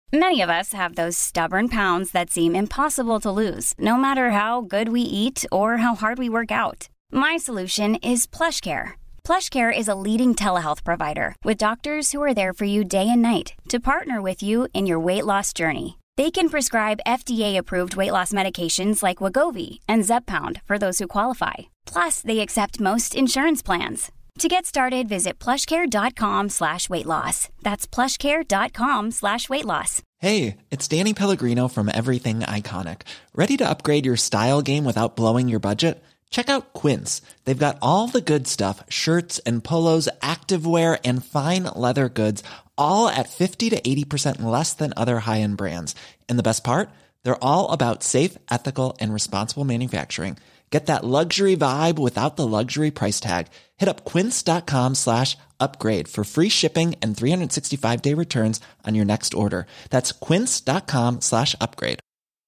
Many of us have those stubborn pounds that seem impossible to lose, no matter how good we eat or how hard we work out. My solution is PlushCare. PlushCare is a leading telehealth provider with doctors who are there for you day and night to partner with you in your weight loss journey. They can prescribe FDA-approved weight loss medications like Wegovy and Zepbound for those who qualify. Plus, they accept most insurance plans. To get started, visit plushcare.com/weightloss. That's plushcare.com/weightloss. Hey, it's Danny Pellegrino from Everything Iconic. Ready to upgrade your style game without blowing your budget? Check out Quince. They've got all the good stuff, shirts and polos, activewear, and fine leather goods, all at 50 to 80% less than other high-end brands. And the best part? They're all about safe, ethical, and responsible manufacturing. Get that luxury vibe without the luxury price tag. Hit up quince.com/upgrade for free shipping and 365-day returns on your next order. That's quince.com/upgrade.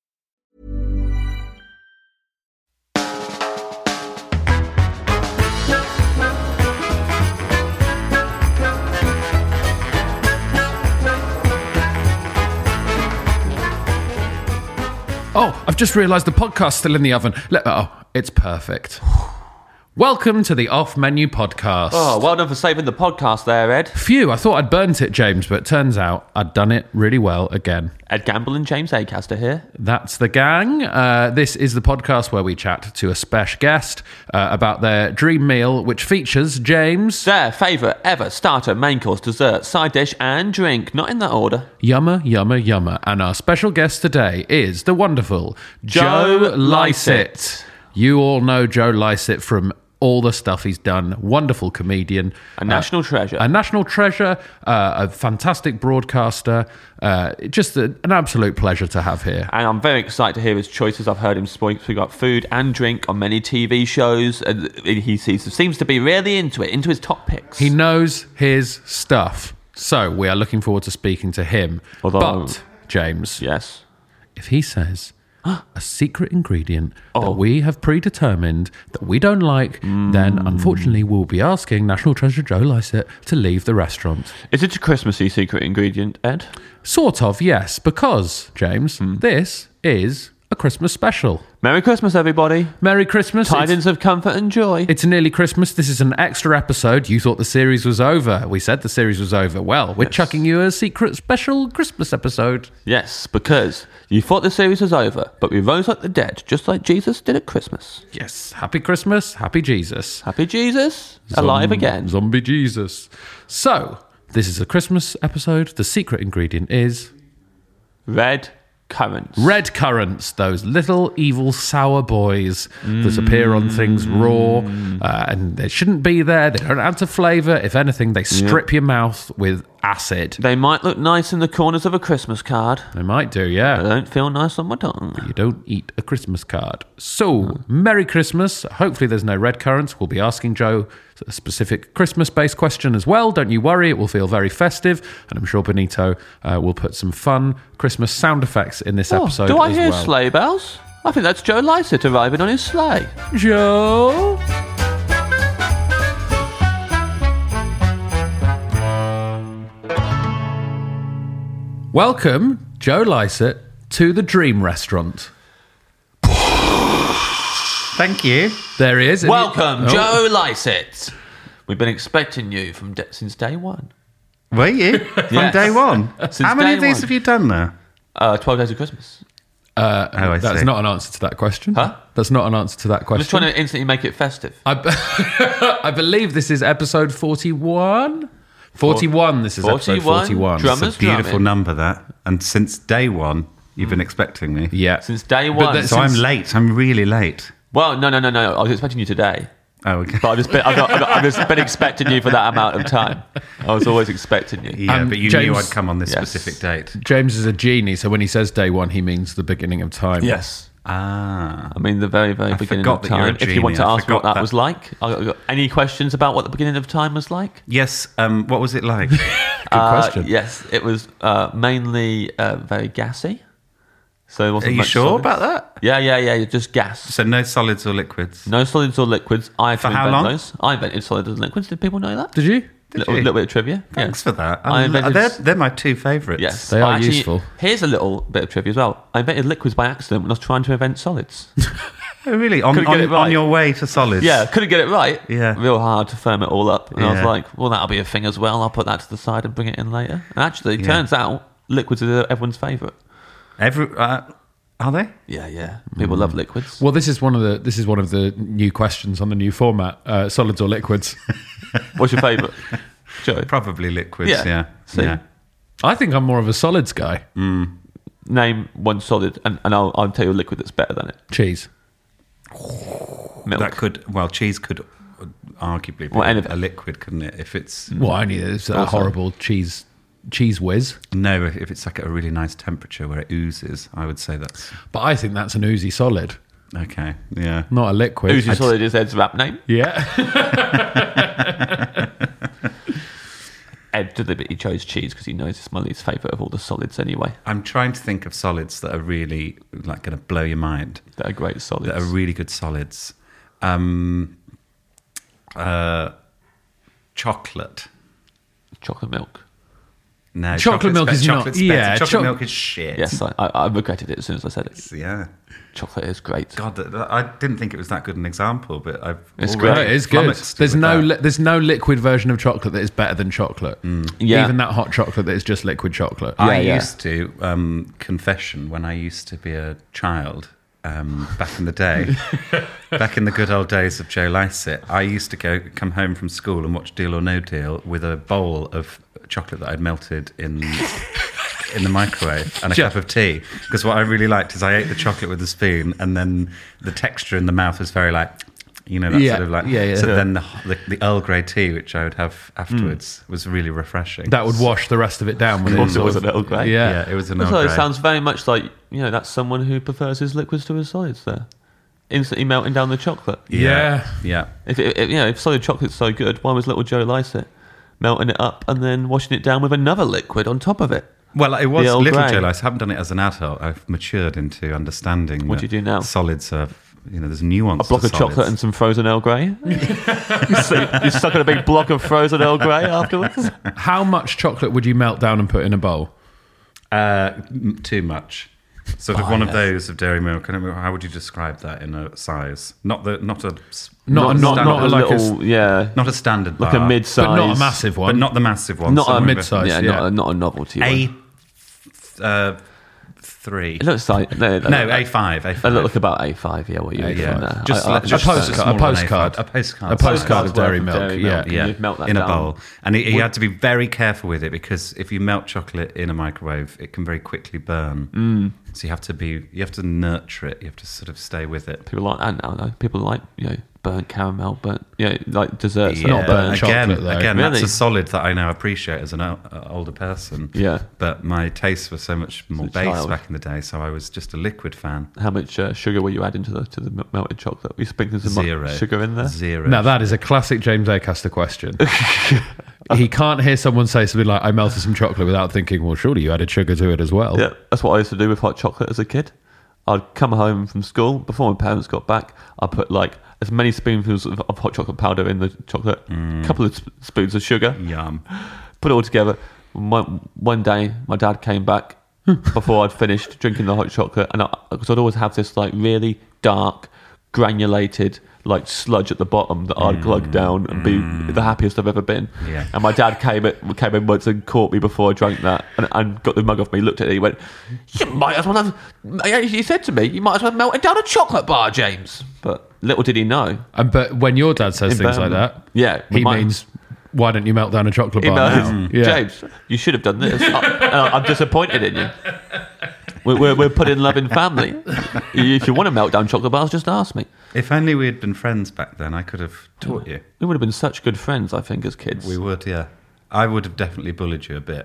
Oh, I've just realised the podcast's still in the oven. It's perfect. Welcome to the Off Menu Podcast. Oh, well done for saving the podcast there, Ed. Phew, I thought I'd burnt it, James, but it turns out I'd done it really well again. Ed Gamble and James Acaster here. That's the gang. This is the podcast where we chat to a special guest about their dream meal, which features, James, their favourite ever starter, main course, dessert, side dish and drink. Not in that order. Yummer, yummer, yummer. And our special guest today is the wonderful Joe Lycett. You all know Joe Lycett from all the stuff he's done. Wonderful comedian. A national treasure. A fantastic broadcaster. Just an absolute pleasure to have here. And I'm very excited to hear his choices. I've heard him speak about food and drink on many TV shows. He seems to be really into his top picks. He knows his stuff. So we are looking forward to speaking to him. But, James. Yes. If he says a secret ingredient that we have predetermined that we don't like, then unfortunately we'll be asking National Treasure Joe Lycett to leave the restaurant. Is it a Christmassy secret ingredient, Ed? Sort of, yes, because, James, this is a Christmas special. Merry Christmas, everybody. Merry Christmas. Tidings of comfort and joy. It's nearly Christmas. This is an extra episode. You thought the series was over. We said the series was over. Well, we're chucking you a secret special Christmas episode. Yes, because you thought the series was over, but we rose like the dead, just like Jesus did at Christmas. Yes. Happy Christmas. Happy Jesus. Happy Jesus. Alive again. Zombie Jesus. So, this is a Christmas episode. The secret ingredient is red currants. Red currants, those little evil sour boys that appear on things raw, and they shouldn't be there. They don't add to flavour. If anything, they strip your mouth with acid. They might look nice in the corners of a Christmas card. They might do, yeah. They don't feel nice on my tongue. But you don't eat a Christmas card. So, Merry Christmas. Hopefully there's no red currants. We'll be asking Joe a specific Christmas-based question as well. Don't you worry, it will feel very festive. And I'm sure Benito will put some fun Christmas sound effects in this episode as well. Do I hear sleigh bells? I think that's Joe Lycett arriving on his sleigh. Joe? Welcome, Joe Lycett, to the Dream Restaurant. Thank you. There he is. Welcome, Joe Lycett. We've been expecting you since day one. Were you? From day one? How many of these have you done now? 12 Days of Christmas. That's not an answer to that question. Huh? That's not an answer to that question. I'm just trying to instantly make it festive. I believe this is episode 41. 41, this is episode 41. It's a beautiful number, that. And since day one, you've been expecting me. Yeah. Since day one. So I'm late. I'm really late. Well, no. I was expecting you today. Oh, okay. But I've just been expecting you for that amount of time. I was always expecting you. Yeah, but you knew I'd come on this specific date. James is a genie, so when he says day one, he means the beginning of time. Yes. Ah. I mean the very, very beginning of time. If you want to ask what that was like. Any questions about what the beginning of time was like? Yes. What was it like? Good question. Yes, it was mainly very gassy. So it wasn't Are you much sure solids. about that? Yeah, just gas. So no solids or liquids? No solids or liquids. I had to For how invent long? those. I invented solids and liquids. Did people know that? Did you? Little bit of trivia. Thanks for that. I invented- They're my two favourites. Yes. They are Actually, useful. Here's a little bit of trivia as well. I invented liquids by accident when I was trying to invent solids. Oh, really? Couldn't get it right. On your way to solids? Yeah, couldn't get it right. Yeah. Real hard to firm it all up. And I was Yeah. like, well, that'll be a thing as well. I'll put that to the side and bring it in later. And actually, it turns out liquids are everyone's favourite. Are they? Yeah. People love liquids. Well, this is one of the new questions on the new format: solids or liquids. What's your favourite, Joe? Probably liquids, Yeah. yeah. See? Yeah. I think I'm more of a solids guy. Name one solid, and I'll tell you a liquid that's better than it. Cheese. Milk. Cheese could arguably be Well, a liquid, couldn't it? If it's... Well, only it's a horrible cheese whiz. No, if it's like at a really nice temperature where it oozes, I would say that's... But I think that's an oozy solid, Okay, yeah. not a liquid. Oozy solid is Ed's rap name. Yeah. Ed deliberately chose cheese because he knows it's my least favourite of all the solids anyway. I'm trying to think of solids that are really like going to blow your mind. They're great solids. That are really good solids. Chocolate. Chocolate milk. No, Chocolate milk is not- chocolate's better. yeah, Chocolate milk is shit. Yes, I regretted it as soon as I said it. Yeah. Chocolate is great. God, I didn't think it was that good an example, but It's already great. It is good. flummoxed There's with no that. there's no liquid version of chocolate that is better than chocolate. Yeah. Even that hot chocolate that is just liquid chocolate. I Yeah. used to, confession, when I used to be a child, back in the day, back in the good old days of Joe Lycett, I used to come home from school and watch Deal or No Deal with a bowl of chocolate that I'd melted in the microwave and a cup of tea. Because what I really liked is I ate the chocolate with a spoon, and then the texture in the mouth was very like... You know, that Yeah, sort of like... yeah. So then the Earl Grey tea, which I would have afterwards, was really refreshing. That would wash the rest of it down. Of course it was an Earl Grey. Yeah. Yeah, it was an Earl So it Grey. sounds very much like, that's someone who prefers his liquids to his solids there. Instantly melting down the chocolate. Yeah. Yeah. If solid chocolate's so good, why was little Joe Lycett melting it up and then washing it down with another liquid on top of it? Well, it was The Earl little Grey. Joe Lycett. I haven't done it as an adult. I've matured into understanding. What do you do now? Solids are, there's nuance. A block to of chocolate and solids. some frozen Earl Grey? You stuck in a big block of frozen Earl Grey afterwards? How much chocolate would you melt down and put in a bowl? Too much. Sort of one of those of dairy milk. I don't know, how would you describe that in a size? Not a Not a like little, not a standard like bar, a mid-size. but not a massive one. but not the massive one. Not a somewhere mid-size. Yeah, yeah. not a novelty one. A3. It looks like... No, A5. It looked like about A5, yeah, what you would Yeah, from there. just a postcard. A postcard. A postcard of Postcard's dairy worth milk. of dairy Yeah. milk. Yeah, You'd melt that in a down. bowl. And he had to be very careful with it, because if you melt chocolate in a microwave, it can very quickly burn. So you have to nurture it. You have to sort of stay with it. People like that now, though. People like, burnt caramel, like desserts. Yeah, not burnt again, chocolate, though. again, Really? that's a solid that I now appreciate as an older person. Yeah. But my tastes were so much more a base child. back in the day, so I was just a liquid fan. How much sugar were you adding to the melted chocolate? Were you sprinkling some Zero. sugar in there? Zero. Now that is a classic James Acaster question. He can't hear someone say something like, I melted some chocolate, without thinking, well, surely you added sugar to it as well. Yeah, that's what I used to do with hot chocolate as a kid. I'd come home from school before my parents got back. I'd put like as many spoonfuls of hot chocolate powder in the chocolate, a couple of spoons of sugar, Yum. put it all together. One day, my dad came back before I'd finished drinking the hot chocolate, and because I'd always have this like really dark, granulated like sludge at the bottom that I'd glug down and be the happiest I've ever been. Yeah. And my dad came in once and caught me before I drank that, and got the mug off me. Looked at it, he went, "You might as well have." He said to me, "You might as well have melted down a chocolate bar, James." But little did he know. But when your dad says In things like Birmingham. that, Yeah, he my- means, why don't you melt down a chocolate He bar knows. now? Yeah. James, you should have done this. I'm disappointed in you. We're putting love in family. If you want to melt down chocolate bars, just ask me. If only we had been friends back then, I could have taught you. We would have been such good friends, I think, as kids. We would, yeah. I would have definitely bullied you a bit.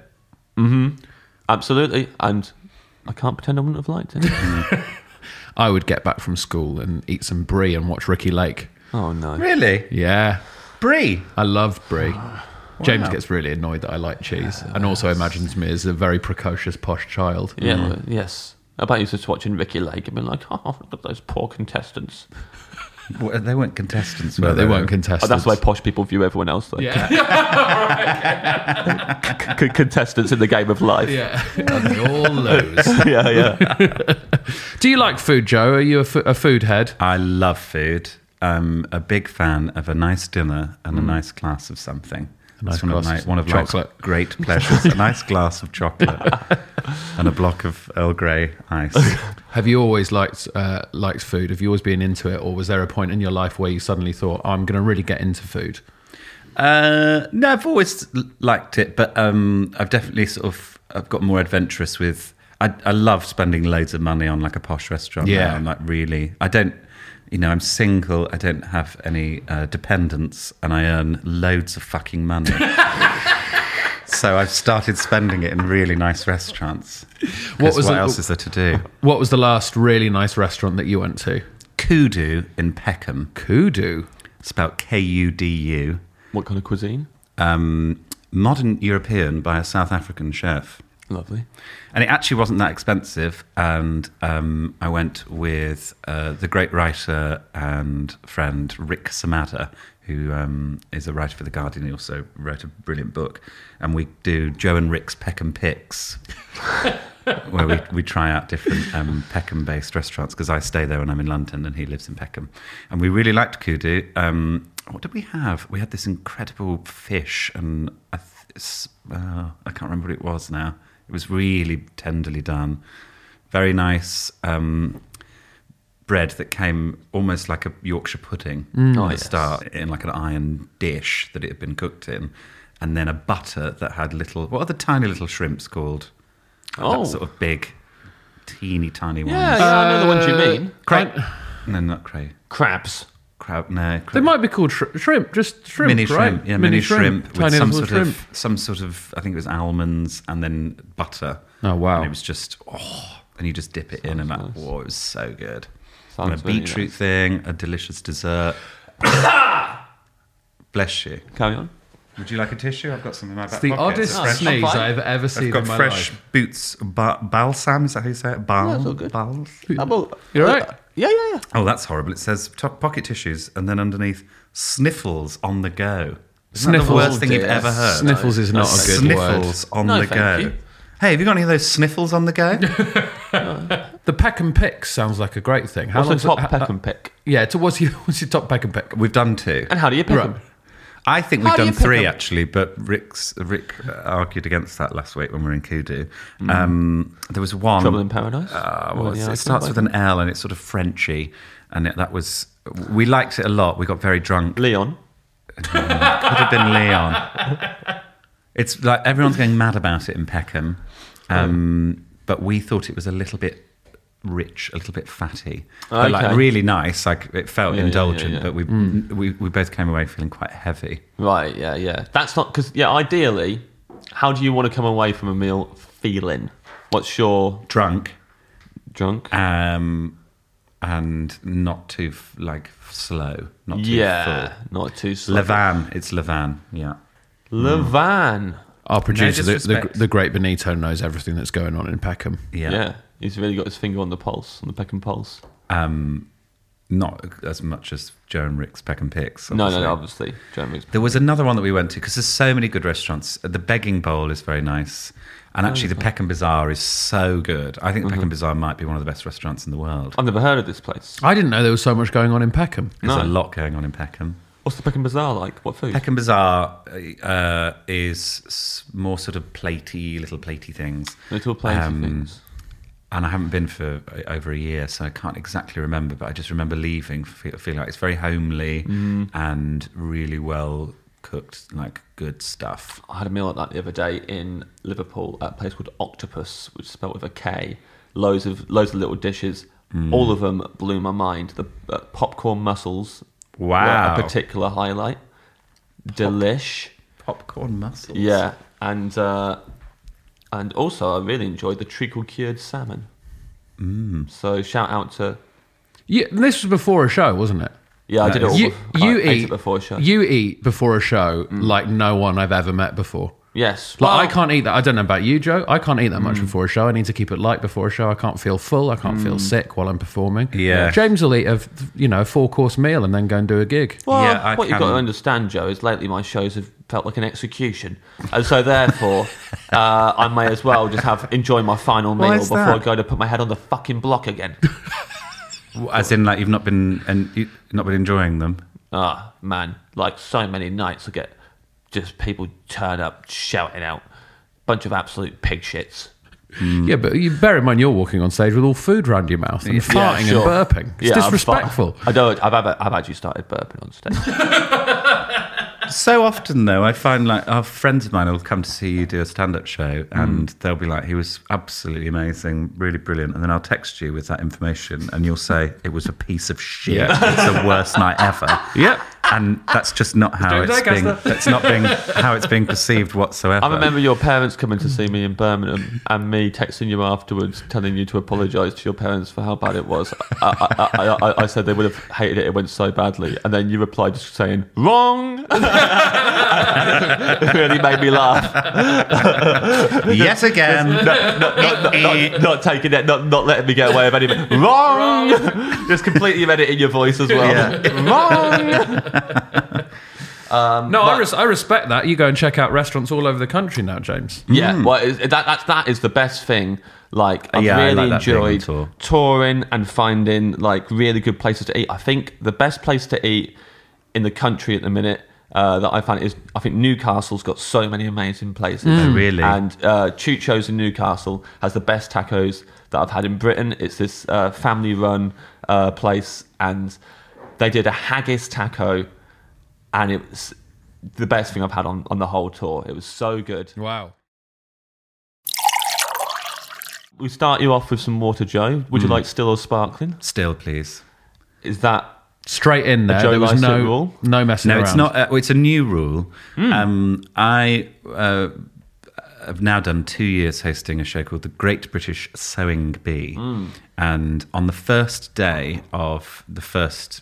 Absolutely. And I can't pretend I wouldn't have liked it. I would get back from school and eat some brie and watch Ricky Lake. Oh, no. Really? Yeah. Brie? I loved brie. James gets really annoyed that I like cheese, and also imagines me as a very precocious posh child. Yeah, well, yes. I bet you just watching Ricky Lake and being like, oh, look at those poor contestants. Well, they weren't contestants. No, were they weren't contestants. Oh, that's the way posh people view everyone else, though. Yeah. Contestants in the game of life. Yeah. And they all lose. yeah. Do you like food, Joe? Are you a food head? I love food. I'm a big fan of a nice dinner and a nice glass of something. nice It's one of glass of one of chocolate. life's great pleasures. A nice glass of chocolate and a block of Earl Grey ice. Have you always liked food? Have you always been into it? Or was there a point in your life where you suddenly thought, I'm going to really get into food? No, I've always liked it, but I've definitely I've got more adventurous with. I love spending loads of money on like a posh restaurant. Yeah. now. I'm like really. I don't. I'm single. I don't have any dependents, and I earn loads of fucking money. So I've started spending it in really nice restaurants. What else is there to do? What was the last really nice restaurant that you went to? Kudu in Peckham. Kudu. Spelled Kudu. What kind of cuisine? Modern European by a South African chef. Lovely. And it actually wasn't that expensive. And I went with the great writer and friend Rick Samada, who is a writer for The Guardian. He also wrote a brilliant book. And we do Joe and Rick's Peckham Picks, where we try out different Peckham-based restaurants, because I stay there when I'm in London and he lives in Peckham. And we really liked Kudu. What did we have? We had this incredible fish, and I can't remember what it was now. It was really tenderly done. Very nice bread that came almost like a Yorkshire pudding at the start, in like an iron dish that it had been cooked in. And then a butter that had what are the tiny little shrimps called? That sort of big, teeny tiny ones. Yeah, I know the ones you mean. No, not cray. Crabs. Crab, no. They might be called shrimp, just shrimp, mini right? shrimp, yeah, mini shrimp with Tiny some little sort shrimp. some sort of, I think it was almonds and then butter. Oh, wow. And it was just, and you just dip it in, and that, nice. it was so good. Sounds and a really beetroot nice. thing, a delicious dessert. Bless you. Carry on. Would you like a tissue? I've got some in my back It's the pocket. oddest It's fresh. sneeze fine. I've ever seen I've got in my fresh life. Boots balsam. Is that how you say it? Balm. that's all good. Balms? You're right. Yeah. Oh, that's horrible. It says pocket tissues, and then underneath, sniffles on the go. Isn't that the worst thing you've dear. ever heard? Sniffles is not a good word. Sniffles on No, the thank go. you. Hey, have you got any of those sniffles on the go? The Peckham Picks sounds like a great thing. What's the long's top it- Peckham pick? Yeah, what's your top Peckham Pick? We've done two. And how do you pick Right. them? I think How we've do you done pick three, them? actually, but Rick argued against that last week when we were in Kudu. There was one... Trouble in Paradise? it starts with an L, and it's sort of Frenchy, and that was... We liked it a lot. We got very drunk. Leon. Could have been Leon. It's like everyone's going mad about it in Peckham, but we thought it was a little bit rich, a little bit fatty, but like Okay. really nice. Like it felt Yeah, indulgent, yeah. but we both came away feeling quite heavy. Right, yeah. That's not... Because, ideally, how do you want to come away from a meal feeling? What's your... Drunk, Drunk? and not too slow, not too full. Not too slow. Levan, it's Levan, yeah. Levan. Our producer, disrespect. the great Benito, knows everything that's going on in Peckham. Yeah. He's really got his finger on the pulse, on the Peckham pulse. Not as much as Joe and Rick's Peckham Picks. No, obviously. obviously. Jeremy's... There was another one that we went to, because there's so many good restaurants. The Begging Bowl is very nice. And actually, the Peckham Bazaar is so good. I think the Peckham Bazaar might be one of the best restaurants in the world. I've never heard of this place. I didn't know there was so much going on in Peckham. There's No. a lot going on in Peckham. What's the Peckham Bazaar like? What food? Peckham Bazaar is more sort of little platey things. Little platey things. And I haven't been for over a year, so I can't exactly remember, but I just remember leaving, feeling like it's very homely and really well cooked, like good stuff. I had a meal like that the other day in Liverpool at a place called Octopus, which is spelled with a K. Loads of little dishes. All of them blew my mind. The popcorn mussels Wow. were a particular highlight. Delish. Popcorn mussels. Yeah, and also I really enjoyed the treacle cured salmon. So shout out to... Yeah, this was before a show, wasn't it? Yeah, I did it all. You I ate eat it before a show. You eat before a show like no one I've ever met before. Yes. Like, Well, I can't eat that. I don't know about you, Joe. I can't eat that much before a show. I need to keep it light before a show. I can't feel full. I can't feel sick while I'm performing. Yeah. James will eat a 4-course meal and then go and do a gig. Well, Yeah, what you've got to understand, Joe, is lately my shows have felt like an execution. And so therefore, I may as well just enjoy my final meal is before that? I go to put my head on the fucking block again. As in, like, you've not been enjoying them. Ah, man. Like, so many nights I get just people turn up shouting out. Bunch of absolute pig shits. Yeah, but you bear in mind you're walking on stage with all food around your mouth and farting sure. and burping. It's disrespectful. I've actually started burping on stage. So often, though, I find like our friends of mine will come to see you do a stand-up show, and they'll be like, "He was absolutely amazing, really brilliant." And then I'll text you with that information, and you'll say, "It was a piece of shit. Yeah. It's the worst night ever." Yep. And that's just not how doing it's being. Doncaster. That's not being how it's being perceived whatsoever. I remember your parents coming to see me in Birmingham and me texting you afterwards, telling you to apologise to your parents for how bad it was. I said they would have hated it went so badly. And then you replied just saying, "Wrong!" It really made me laugh. Yet again. Not taking it, not letting me get away with anything. Wrong! Just completely editing your voice as well. Yeah. Wrong! I respect that. You go and check out restaurants all over the country now, James. Yeah, well, that is the best thing. Like, I've Yeah, I really like that being on enjoyed tour. touring and finding like really good places to eat. I think the best place to eat in the country at the minute that I find is, I think Newcastle's got so many amazing places. Oh, really? And Chucho's in Newcastle has the best tacos that I've had in Britain. It's this family-run place, and they did a haggis taco, and it was the best thing I've had on the whole tour. It was so good. Wow. We start you off with some water, Joe. Would you like still or sparkling? Still, please. Is that Straight in there. Joe There was Lycett no rule? no messing No, around. it's not. It's a new rule. I have now done 2 years hosting a show called The Great British Sewing Bee. And on the first day of the first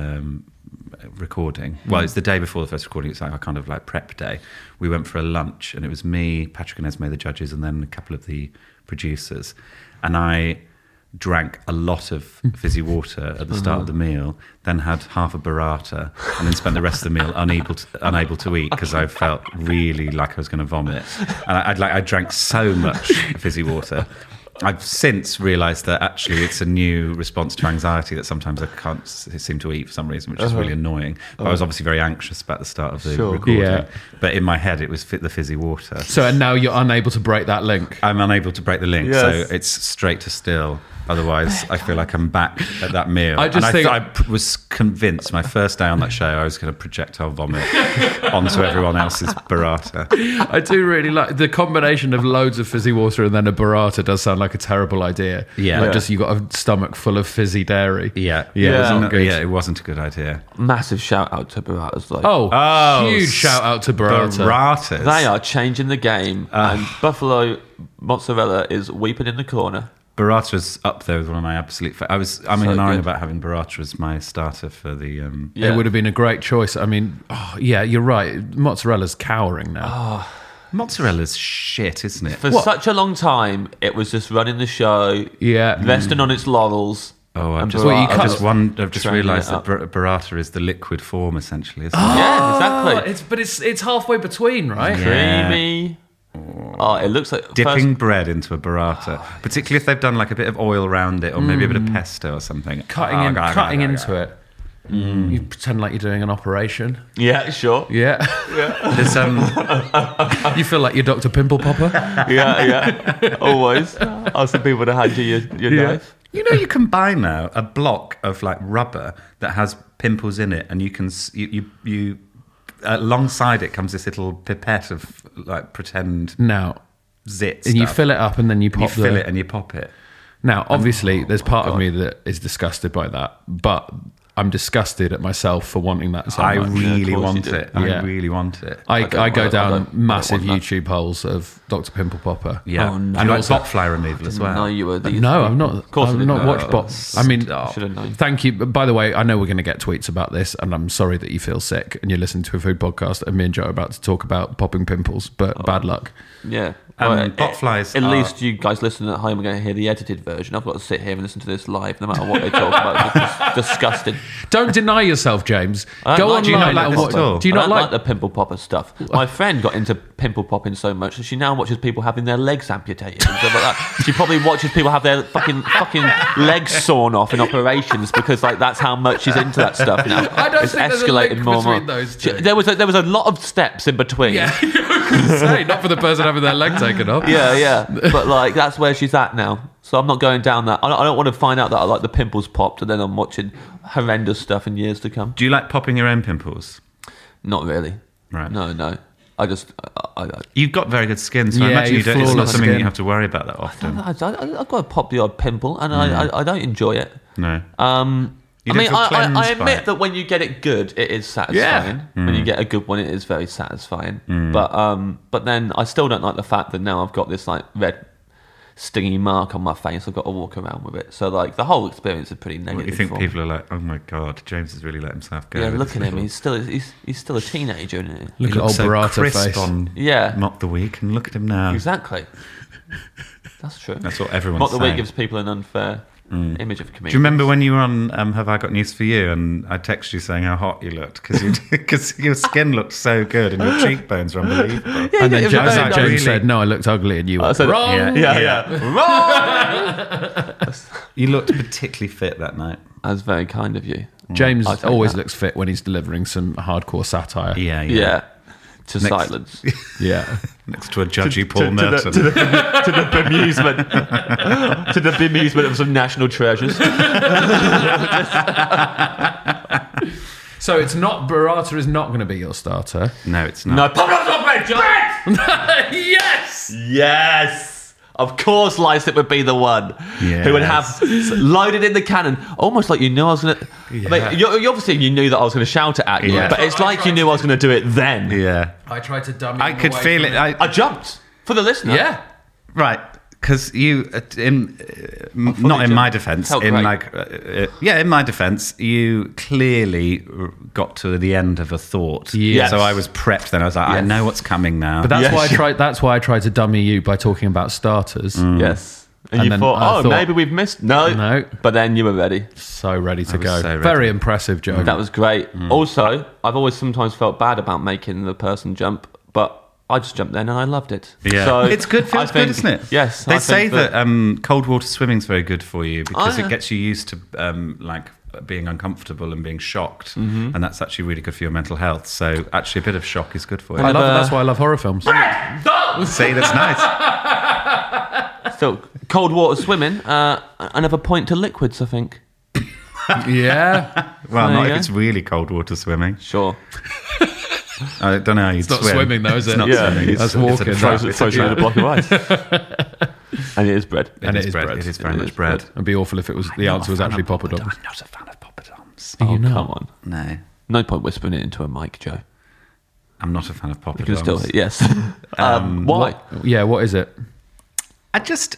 recording, well, it's the day before the first recording, it's like a kind of like prep day, we went for a lunch, and it was me, Patrick and Esme, the judges, and then a couple of the producers. And I drank a lot of fizzy water at the start of the meal, then had half a burrata, and then spent the rest of the meal unable to eat because I felt really like I was going to vomit. And I drank so much fizzy water. I've since realised that actually it's a new response to anxiety, that sometimes I can't seem to eat for some reason, which is really annoying. But I was obviously very anxious about the start of the recording. Yeah. But in my head, it was the fizzy water. So, and now you're unable to break that link. I'm unable to break the link, Yes. so it's straight to still. Otherwise, I feel like I'm back at that meal. I just think- I was convinced my first day on that show I was going to projectile vomit onto everyone else's burrata. I do really like the combination of loads of fizzy water and then a burrata. Does sound like a terrible idea. Yeah. Like just you got a stomach full of fizzy dairy. Yeah, Yeah, It not good. it wasn't a good idea. massive shout out to burratas? Like, Oh, huge shout out to burrata. Burratas. they are changing the game, and Buffalo mozzarella is weeping in the corner. Burrata's up there with one of my absolute. I'm So ignoring good. about having burrata as my starter for the. It would have been a great choice. I mean, yeah, you're right. Mozzarella's cowering now. Mozzarella's shit, isn't it? For such a long time, it was just running the show, Yeah. resting on its laurels. Oh, and I've just burrata- I've just training realised it that up. burrata is the liquid form, essentially, isn't it? Yeah, exactly. But it's halfway between, right? Yeah. Creamy. Oh, it looks like Dipping bread into a burrata, particularly if they've done like a bit of oil around it, or maybe a bit of pesto or something. Cutting into it. You pretend like you're doing an operation. Yeah, sure. Yeah. There's You feel like you're Dr. Pimple Popper. Yeah. Always. Ask the people to hand you your knife. you know, you can buy now a block of like rubber that has pimples in it, and you can you alongside it comes this little pipette of like pretend Now, zit and you stuff. fill it up and then you And you pop fill it and you pop it. Now, obviously, there's part of me that is disgusted by that, but I'm disgusted at myself for wanting that so I much. really of course want you do. it. I Yeah. really want it. I go down don't massive want that. YouTube holes of Dr. Pimple Popper. Yeah. Oh, no. And like Also- botfly removal as well. No, you were these. No, I've not. Of course, I I've didn't not know. watched bots. I mean, Stop. Should have known. thank you. By the way, I know we're going to get tweets about this, and I'm sorry that you feel sick and you're listening to a food podcast, and me and Joe are about to talk about popping pimples. But bad luck. Yeah. Botflies At are- least you guys listening at home are going to hear the edited version. I've got to sit here and listen to this live, no matter what they talk about. It's just disgusting. Don't deny yourself, James. I don't Go like- online. do you not like and this watch- at all? Do you I not don't like? like the pimple popper stuff. My friend got into pimple popping so much that she now watches people having their legs amputated and stuff like that. She probably watches people have their fucking legs sawn off in operations because like that's how much she's into that stuff. You know, I don't it's think there's a escalated link more and more. between those two. There was a lot of steps in between. Yeah, I was gonna say, not for the person having their leg taken off. yeah. But like that's where she's at now. So I'm not going down that. I don't want to find out that like the pimples popped and then I'm watching horrendous stuff in years to come. Do you like popping your own pimples? Not really. Right. No. I just. You've got very good skin, so I Yeah, imagine you you've don't, it's not flawless something skin. you have to worry about that often. I've got to pop the odd pimple, and I don't enjoy it. No. I You mean, don't feel I cleansed by admit it? that when you get it good, it is satisfying. When you get a good one, it is very satisfying. But then I still don't like the fact that now I've got this like red stingy mark on my face. I've got to walk around with it. So like the whole experience is pretty negative. What, you think for me. people are like, oh my God, James has really let himself go. Yeah, with look his at him. little- He's still a teenager, isn't he? Look He at looks old so Barata crisp face. on Yeah. Mock the Week, and look at him now. Exactly. That's true. That's what everyone's Mock the Week saying. gives people an unfair image of comedians. Do you remember when you were on Have I Got News For You, and I texted you saying how hot you looked because your skin looked so good and your cheekbones were unbelievable. And yeah, then it was James, very James nice. said, "No, I looked ugly," and you were said- wrong. Yeah. Wrong! You looked particularly fit that night. That's very kind of you. James I take always that. looks fit when he's delivering some hardcore satire. Yeah. To Next- silence. Yeah. Next to a judgy Paul Merton. To the bemusement. To the bemusement of some national treasures. So it's not Barata is not going to be your starter. No, it's not. No, pop it on bread, John! Yes. Yes! Of course, Lysip would be the one who would have loaded in the cannon, almost like you knew I was going to. Yeah. Like, you obviously, you knew that I was going to shout it at you, Yeah. but it's like you knew I was going to do it then. Yeah. I tried to dummy. I him could away feel from it. I jumped for the listener. Yeah. Right. Because you, not in jumped. my defence, Felt in great. like, in my defence, you clearly got to the end of a thought. Yes. So I was prepped. Then I was like, I Yes. know what's coming now. But that's Yes. why I tried. That's why I tried to dummy you by talking about starters. Yes. And, And you then thought, I thought- maybe we've missed. No. No. But then you were ready. So ready to was go. so ready. Very impressive, Joe. That was great. Also, I've always sometimes felt bad about making the person jump, but I just jumped then and I loved it. Yeah, So it's good. I Feels think- good, isn't it? Yes. They I say think that cold water swimming's very good for you because Oh, yeah. it gets you used to like being uncomfortable and being shocked, Mm-hmm. and that's actually really good for your mental health. So actually, a bit of shock is good for you. I love. That's why I love horror films. See, that's nice. So, cold water swimming, another point to liquids, I think. Yeah. Well, There not you if go. it's really cold water swimming. Sure. I don't know how you'd It's not swim. swimming though, is it? It's not Yeah, swimming. that's it's walking. A Throws trap. it- It's a Throws you in a trap. block of ice. And it is bread. And it is bread. bread. It is very It much is bread. It'd be awful if it was the answer was actually poppadoms. I'm not a fan of poppadoms. Are you Oh, not? come on. No, No point whispering it into a mic, Joe. I'm not a fan of You can poppadoms. still, yes. Why? Yeah. What is it? I just,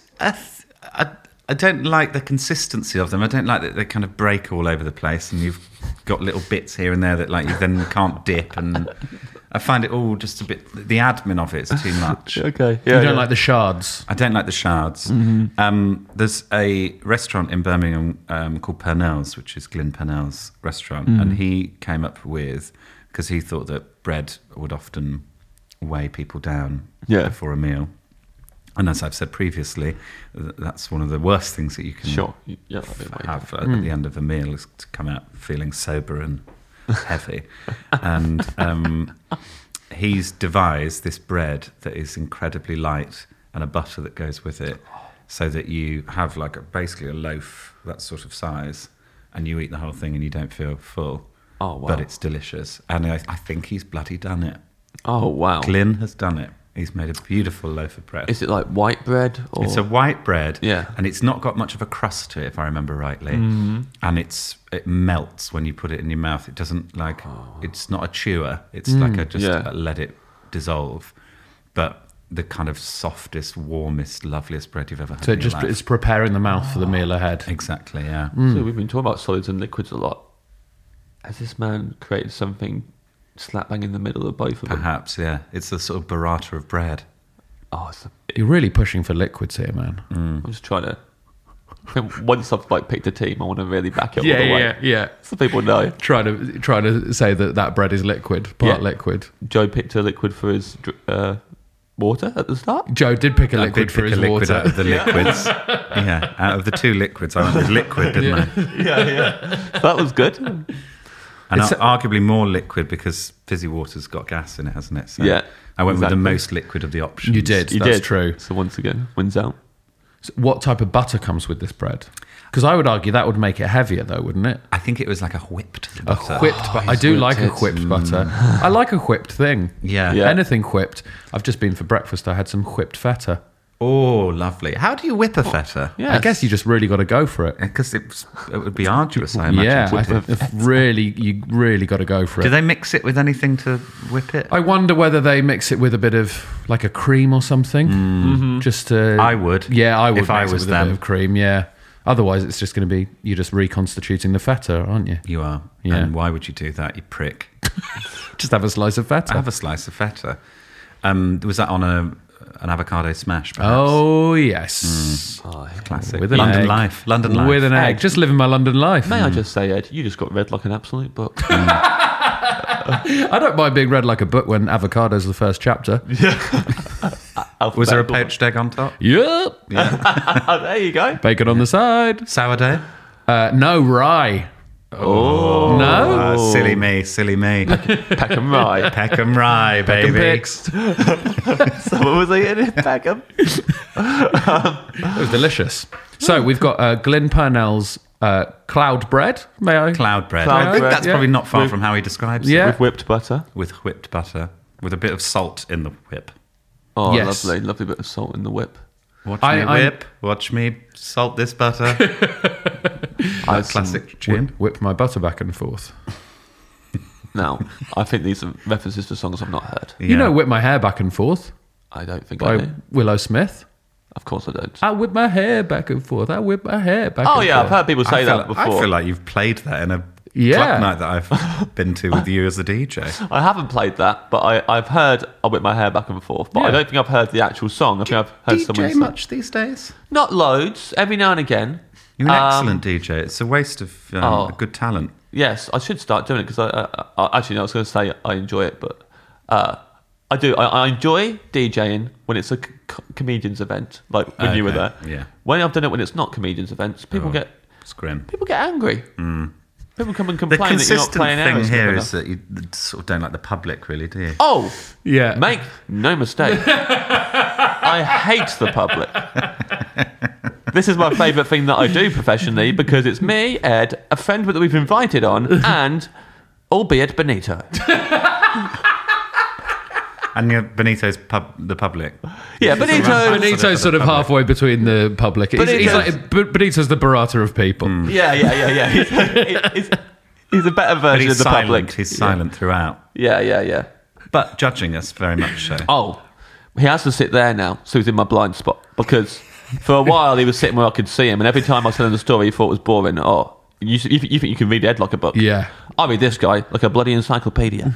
I don't like the consistency of them. I don't like that they kind of break all over the place, and you've got little bits here and there that like you then can't dip, and I find it all just a bit. The admin of it is too much. Okay. You don't like the shards. I don't like the shards. There's a restaurant in Birmingham called Purnell's, which is Glyn Purnell's restaurant, and he came up with, because he thought that bread would often weigh people down before a meal. And as I've said previously, that's one of the worst things that you can Sure. Yeah, that'd be amazing. have at the end of a meal, is to come out feeling sober and heavy. And he's devised this bread that is incredibly light and a butter that goes with it, so that you have like basically a loaf that sort of size, and you eat the whole thing and you don't feel full. Oh, wow. But it's delicious. And I think he's bloody done it. Oh, wow. Glyn has done it. He's made a beautiful loaf of bread. Is it like white bread? Or? It's a white bread, Yeah. and it's not got much of a crust to it, if I remember rightly. And it melts when you put it in your mouth. It doesn't it's not a chewer. It's like let it dissolve. But the kind of softest, warmest, loveliest bread you've ever had. So in your life. it's preparing the mouth for the meal ahead. Exactly, yeah. So we've been talking about solids and liquids a lot. Has this man created something slap bang in the middle of both of them? Perhaps, yeah. It's the sort of burrata of bread. Oh, You're really pushing for liquids here, man. I'm just trying to. Once I've picked a team, I want to really back it all the way. yeah. So people know. Trying to say that bread is liquid, part liquid. Joe picked a liquid for his water at the start. Joe did pick a I liquid did for pick his a liquid water. out of the liquids. Yeah, out of the two liquids, I went with liquid, didn't I? Yeah. That was good. And arguably more liquid because fizzy water's got gas in it, hasn't it? So Yeah, I went with the exactly. most liquid of the options. You did. You That's did. true. So once again, wins out. So what type of butter comes with this bread? Because I would argue that would make it heavier, though, wouldn't it? I think it was like a whipped A butter. whipped butter. I do whipped like a it. whipped butter. I like a whipped thing. Yeah. Yeah. Anything whipped. I've just been for breakfast. I had some whipped feta. Oh, lovely. How do you whip a feta? Yeah. I guess you just really got to go for it. Because it would be arduous, I imagine. Yeah, to whip. you really got to go for it. Do they mix it with anything to whip it? I wonder whether they mix it with a bit of like a cream or something. Just to. I would. Yeah, I would. If I mix it was with a them. bit of cream. Yeah. Otherwise, it's just going to be you're just reconstituting the feta, aren't you? You are. Yeah. And why would you do that, you prick? Just have a slice of feta. Have a slice of feta. Was that on an avocado smash, perhaps? Oh yes, Classic. with an London egg. life. London life. With an egg. Just living my London life. May I just say, Ed, you just got read like an absolute book. I don't mind being read like a book when avocado's the first chapter. Was there a poached egg on top? Yep. There you go. Bacon on the side. Sourdough? No rye. Oh, No. Oh, silly me, silly me. Peckham Rye. Peckham Rye, Bacon baby. picks. Someone was eating Peckham. It was delicious. So we've got Glyn Purnell's cloud bread. May I? Cloud bread. Cloud I think bread, that's yeah. probably not far from how he describes Yeah. it. With whipped butter. With whipped butter, with a bit of salt in the whip. Oh, Yes. lovely. Lovely bit of salt in the whip. Watch I- me I'm- whip. Watch me salt this butter. I Classic tune. Whip my butter back and forth. Now, I think these are references to songs I've not heard. You know, whip my hair back and forth I don't think I by do. Willow Smith. Of course I don't. I whip my hair back and forth. I whip my hair back. Oh and yeah, I've forth. heard people say that before. I feel like you've played that in a Yeah. club night that I've been to with you as a DJ. I haven't played that, but I've heard I whip my hair back and forth. But I Yeah. don't think I've heard the actual song. I think I've heard someone DJ say much these days? not loads, every now and again. You're an excellent DJ. It's a waste of Oh. good talent. Yes, I should start doing it because I actually no, I was going to say I enjoy it, but I do. I enjoy DJing when it's a comedian's event, like when you were Okay, there. yeah. When I've done it when it's not comedians' events, people get It's grim. angry. People come and The complain that you're not consistent playing thing hours here enough. is that you sort of don't like the public, really, do you? Oh, Yeah. make no mistake. I hate the public. This is my favourite thing that I do professionally because it's me, Ed, a friend that we've invited on, and albeit Benito. And you're Benito's the public. Yeah, Benito. Benito's sort of halfway between the public. He's like Benito's the Barata of people. Yeah. He's a better But version he's of the silent. public. He's silent throughout. Yeah. But judging us very much so. Oh, he has to sit there now, so he's in my blind spot because for a while he was sitting where I could see him, and every time I was telling the story, he thought it was boring. Oh, you think you can read Ed like a book? Yeah. I read this guy like a bloody encyclopedia.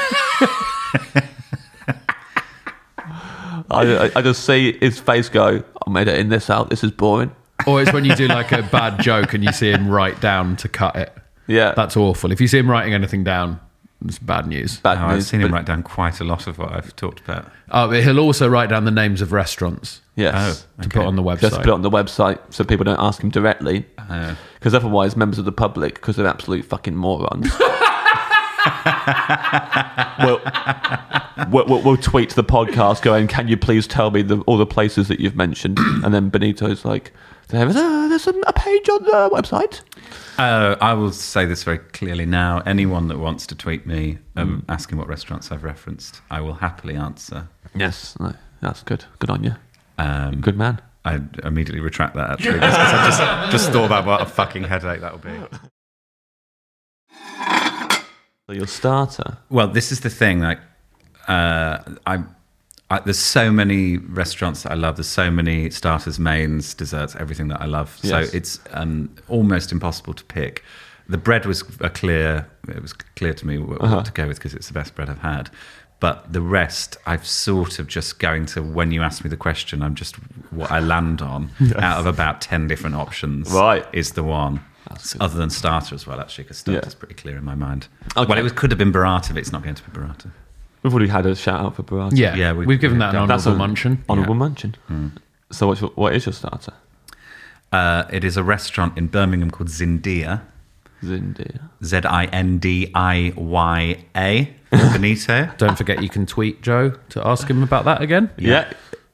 I just see his face go, I'm editing this out, this is boring. Or it's when you do like a bad joke and you see him write down to cut it. Yeah. That's awful. If you see him writing anything down, it's bad news. Bad Oh, I've news, seen him but- write down quite a lot of what I've talked about. Oh, but he'll also write down the names of restaurants Yes. to put on the website. Just put it on the website so people don't ask him directly. Oh. Because otherwise, members of the public, because they're absolute fucking morons, we'll tweet the podcast going, can you please tell me all the places that you've mentioned? And then Benito's like, there's a page on the website. I will say this very clearly now. Anyone that wants to tweet me asking what restaurants I've referenced, I will happily answer. Yes, no, that's good. Good on you. Good man. I immediately retract that, actually, because I just thought about what a fucking headache that would be. So your starter. Well, this is the thing. Like, there's so many restaurants that I love. There's so many starters, mains, desserts, everything that I love. Yes. So it's almost impossible to pick. The bread was clear. It was clear to me what to go with because it's the best bread I've had. But the rest, I've sort of just going to, when you ask me the question, I'm just what I land on out of about 10 different options. Right. Is the one. Other than starter as well, actually, because starter's pretty clear in my mind. Okay. Well, could have been burrata, but it's not going to be burrata. We've already had a shout out for burrata. Yeah, we've given that an That's honourable mention. Honourable mention. So what is your starter? It is a restaurant in Birmingham called Zindia. Zindia. Zindiya. Benito. Don't forget you can tweet Joe to ask him about that again. Yeah.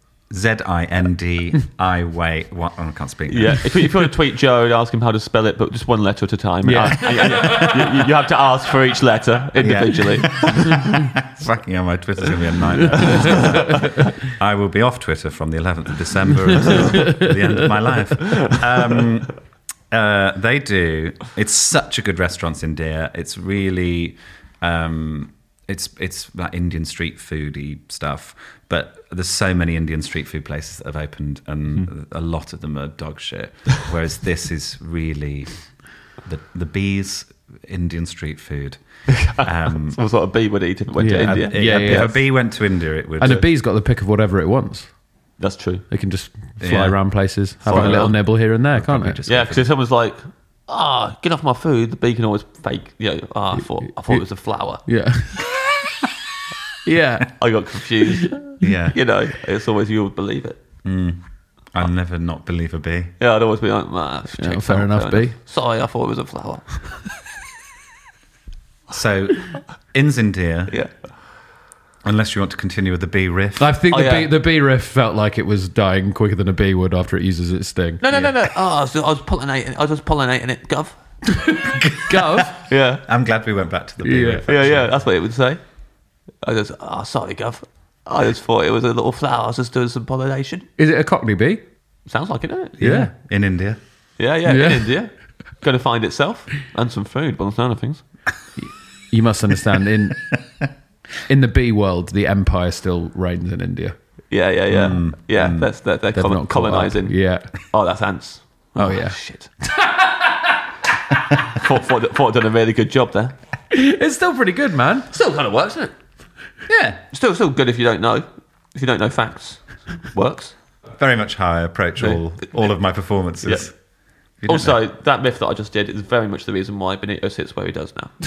Zindiya. What? Oh, I can't speak now. Yeah. If you want to tweet Joe and ask him how to spell it, but just one letter at a time. Yeah. You have to ask for each letter individually. Fucking hell, my Twitter's going to be a nightmare. I will be off Twitter from the 11th of December until the end of my life. They do. It's such a good restaurant in Zindia. It's really, it's like Indian street foody stuff. But there's so many Indian street food places that have opened, and a lot of them are dog shit. Whereas this is really the bees Indian street food. Some sort of bee would eat if it went to India. Yeah. If a bee went to India, it would. And a bee's got the pick of whatever it wants. That's true. They can just fly around places, have Fly a little around. nibble here and there, can't it? Yeah, because if someone's like, get off my food, the bee can always fake, I thought it was a flower. Yeah. Yeah. I got confused. Yeah. It's always you would believe it. I'll never not believe a bee. Yeah, I'd always be like, fair enough, bee. Sorry, I thought it was a flower. So, in Zindia, Yeah. unless you want to continue with the bee riff. I think yeah. the bee riff felt like it was dying quicker than a bee would after it uses its sting. No. I was pollinating it, Gov. Gov? Yeah. I'm glad we went back to the bee riff. Yeah, that's what it would say. I just, sorry, Gov. I just thought it was a little flower. I was just doing some pollination. Is it a cockney bee? Sounds like it, doesn't it? Yeah. In India. Yeah, Yeah. in India. Going to find itself and some food, by the sound of things. You must understand, in the bee world, the empire still reigns in India. Yeah. They're They've not caught colonising. up. Yeah. Oh, that's ants. Oh, yeah. Shit. thought I'd done a really good job there. It's still pretty good, man. Still kind of works, isn't it? Yeah. Still good if you don't know. If you don't know facts, works. Very much how I approach all of my performances. Yeah. You don't know. Also, that myth that I just did is very much the reason why Benito sits where he does now.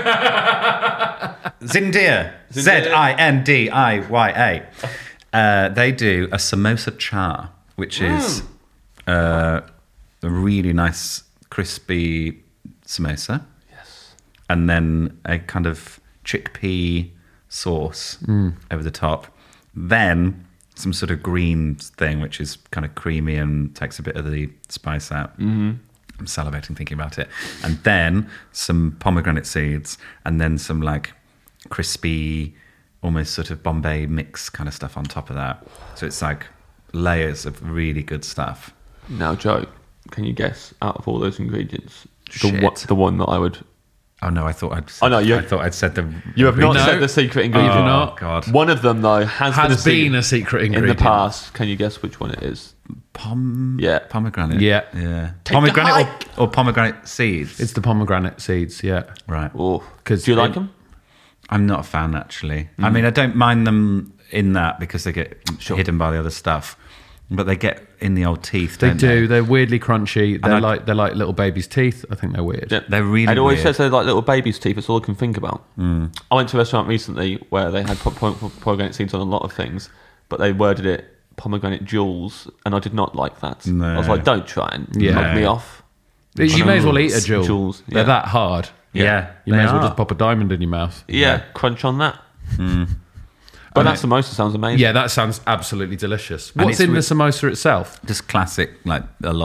Zindia. Zindiya. They do a samosa cha, which is a really nice crispy samosa. Yes. And then a kind of chickpea sauce over the top. Then some sort of green thing, which is kind of creamy and takes a bit of the spice out. Mm-hmm. I'm salivating thinking about it. And then some pomegranate seeds, and then some like crispy, almost sort of Bombay mix kind of stuff on top of that. So it's like layers of really good stuff. Now, Joe, can you guess out of all those ingredients Shit. the one that I would? Oh no, I thought I'd said the. You have not No. said the secret ingredient. You've Oh not. God. One of them though has Been a secret in ingredient the past. Can you guess which one it is? Pomegranate. Yeah. Take Pomegranate the or pomegranate seeds. It's the pomegranate seeds, yeah. Right. Oh, 'Cause do you like it- them? I'm not a fan, actually. I mean, I don't mind them in that because they get hidden by the other stuff, but they get in the old teeth. They don't do. They're weirdly crunchy. They're I- like little baby's teeth. I think they're weird. Yeah. They're really It always weird. says they're like little baby's teeth. It's all I can think about. I went to a restaurant recently where they had pomegranate seeds on a lot of things, but they worded it pomegranate jewels, and I did not like that. No. I was like, don't try and Yeah. knock me off. You may as well eat a jewel. Jewels, They're yeah. that hard. Yeah, You may they as well are. just pop a diamond in your mouth. Yeah, crunch on that. But that samosa sounds amazing. Yeah, that sounds absolutely delicious. And What's it's in the samosa itself? Just classic, like a lot of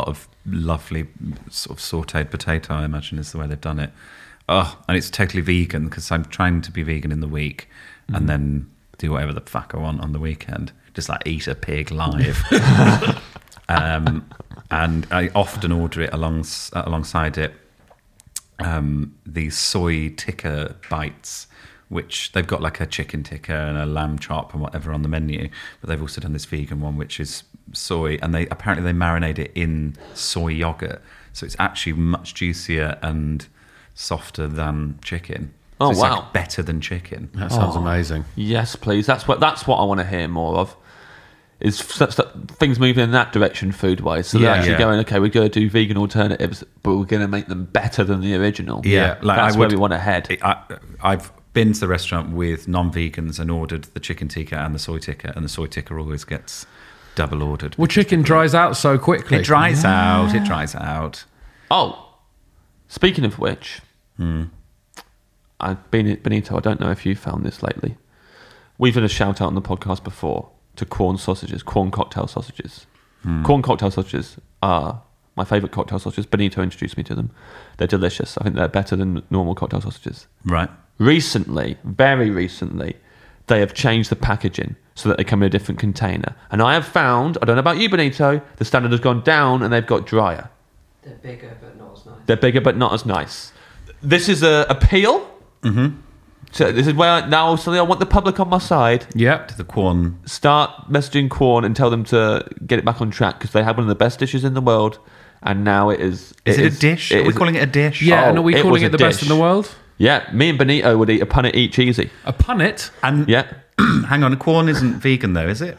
lovely sort of sautéed potato, I imagine is the way they've done it. Oh, and it's totally vegan because I'm trying to be vegan in the week and then do whatever the fuck I want on the weekend. Just like eat a pig live. And I often order it alongside it. These soy tikka bites, which they've got like a chicken tikka and a lamb chop and whatever on the menu, but they've also done this vegan one which is soy, and they marinate it in soy yogurt, so it's actually much juicier and softer than chicken. So it's wow. like better than chicken. That sounds amazing. Yes, please. That's what I want to hear more of. Is things moving in that direction food-wise. So they're actually going, okay, we're going to do vegan alternatives, but we're going to make them better than the original. Yeah, like that's where we want to head. I've been to the restaurant with non-vegans and ordered the chicken tikka and the soy tikka, and the soy tikka always gets double ordered. Well, chicken dries out so quickly. It dries out. It dries out. Oh, speaking of which, Benito, I don't know if you found this lately. We've had a shout out on the podcast before to corn cocktail sausages. Corn cocktail sausages are my favourite cocktail sausages. Benito introduced me to them. They're delicious. I think they're better than normal cocktail sausages. Right. Recently, very recently, they have changed the packaging so that they come in a different container. And I have found, I don't know about you, Benito, the standard has gone down and they've got drier. They're bigger but not as nice. They're bigger but not as nice. This is a appeal. Mm-hmm. So this is where now suddenly I want the public on my side. Yep. To the Quorn. Start messaging Quorn and tell them to get it back on track because they have one of the best dishes in the world, and now it is. Is it a dish? Are we calling it a dish? Yeah, and are we calling was it a the best dish. in the world? Yeah, me and Benito would eat a punnet each easy. A punnet? And Yeah. hang on, Quorn isn't vegan though, is it?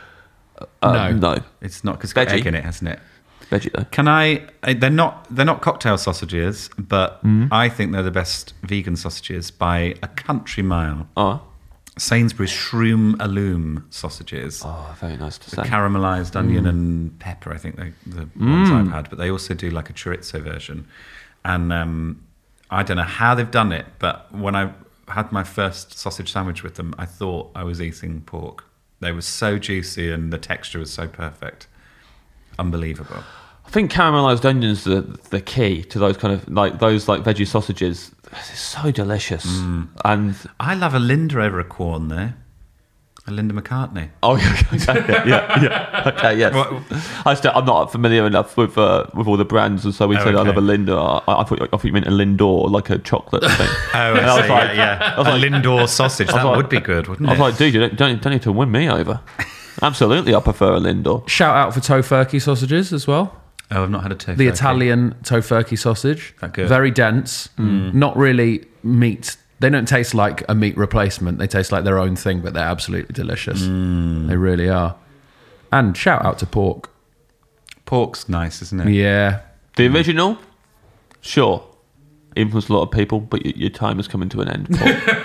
No. It's not because it's got Veggie. egg in it, hasn't it? Veggie though. Can I? They're not cocktail sausages, but I think they're the best vegan sausages by a country mile. Oh. Sainsbury's Shroom Alum sausages. Oh, very nice to say. Caramelized onion and pepper, I think they're the ones I've had, but they also do like a chorizo version. And I don't know how they've done it, but when I had my first sausage sandwich with them, I thought I was eating pork. They were so juicy and the texture was so perfect. Unbelievable. I think caramelized onions are the key to those kind of those veggie sausages. It's so delicious. And I love a Linda over a Quorn there. A Linda McCartney. oh yeah. Okay, yes. I'm not familiar enough with all the brands, and so we said I okay. love a Linda. I thought you meant a Lindor, like a chocolate thing. Oh, And I was like, yeah. A Lindor sausage. That would be good, wouldn't I it? was like, dude, you don't need to win me over. Absolutely, I prefer a Lindor. Shout out for tofurkey sausages as well. Oh, I've not had a tofu. The Italian tofurkey sausage. That good? Very dense. Not really meat. They don't taste like a meat replacement. They taste like their own thing, but they're absolutely delicious. They really are. And shout out to pork. Pork's nice, isn't it? Yeah. The original, sure, influenced a lot of people, but your time is coming to an end,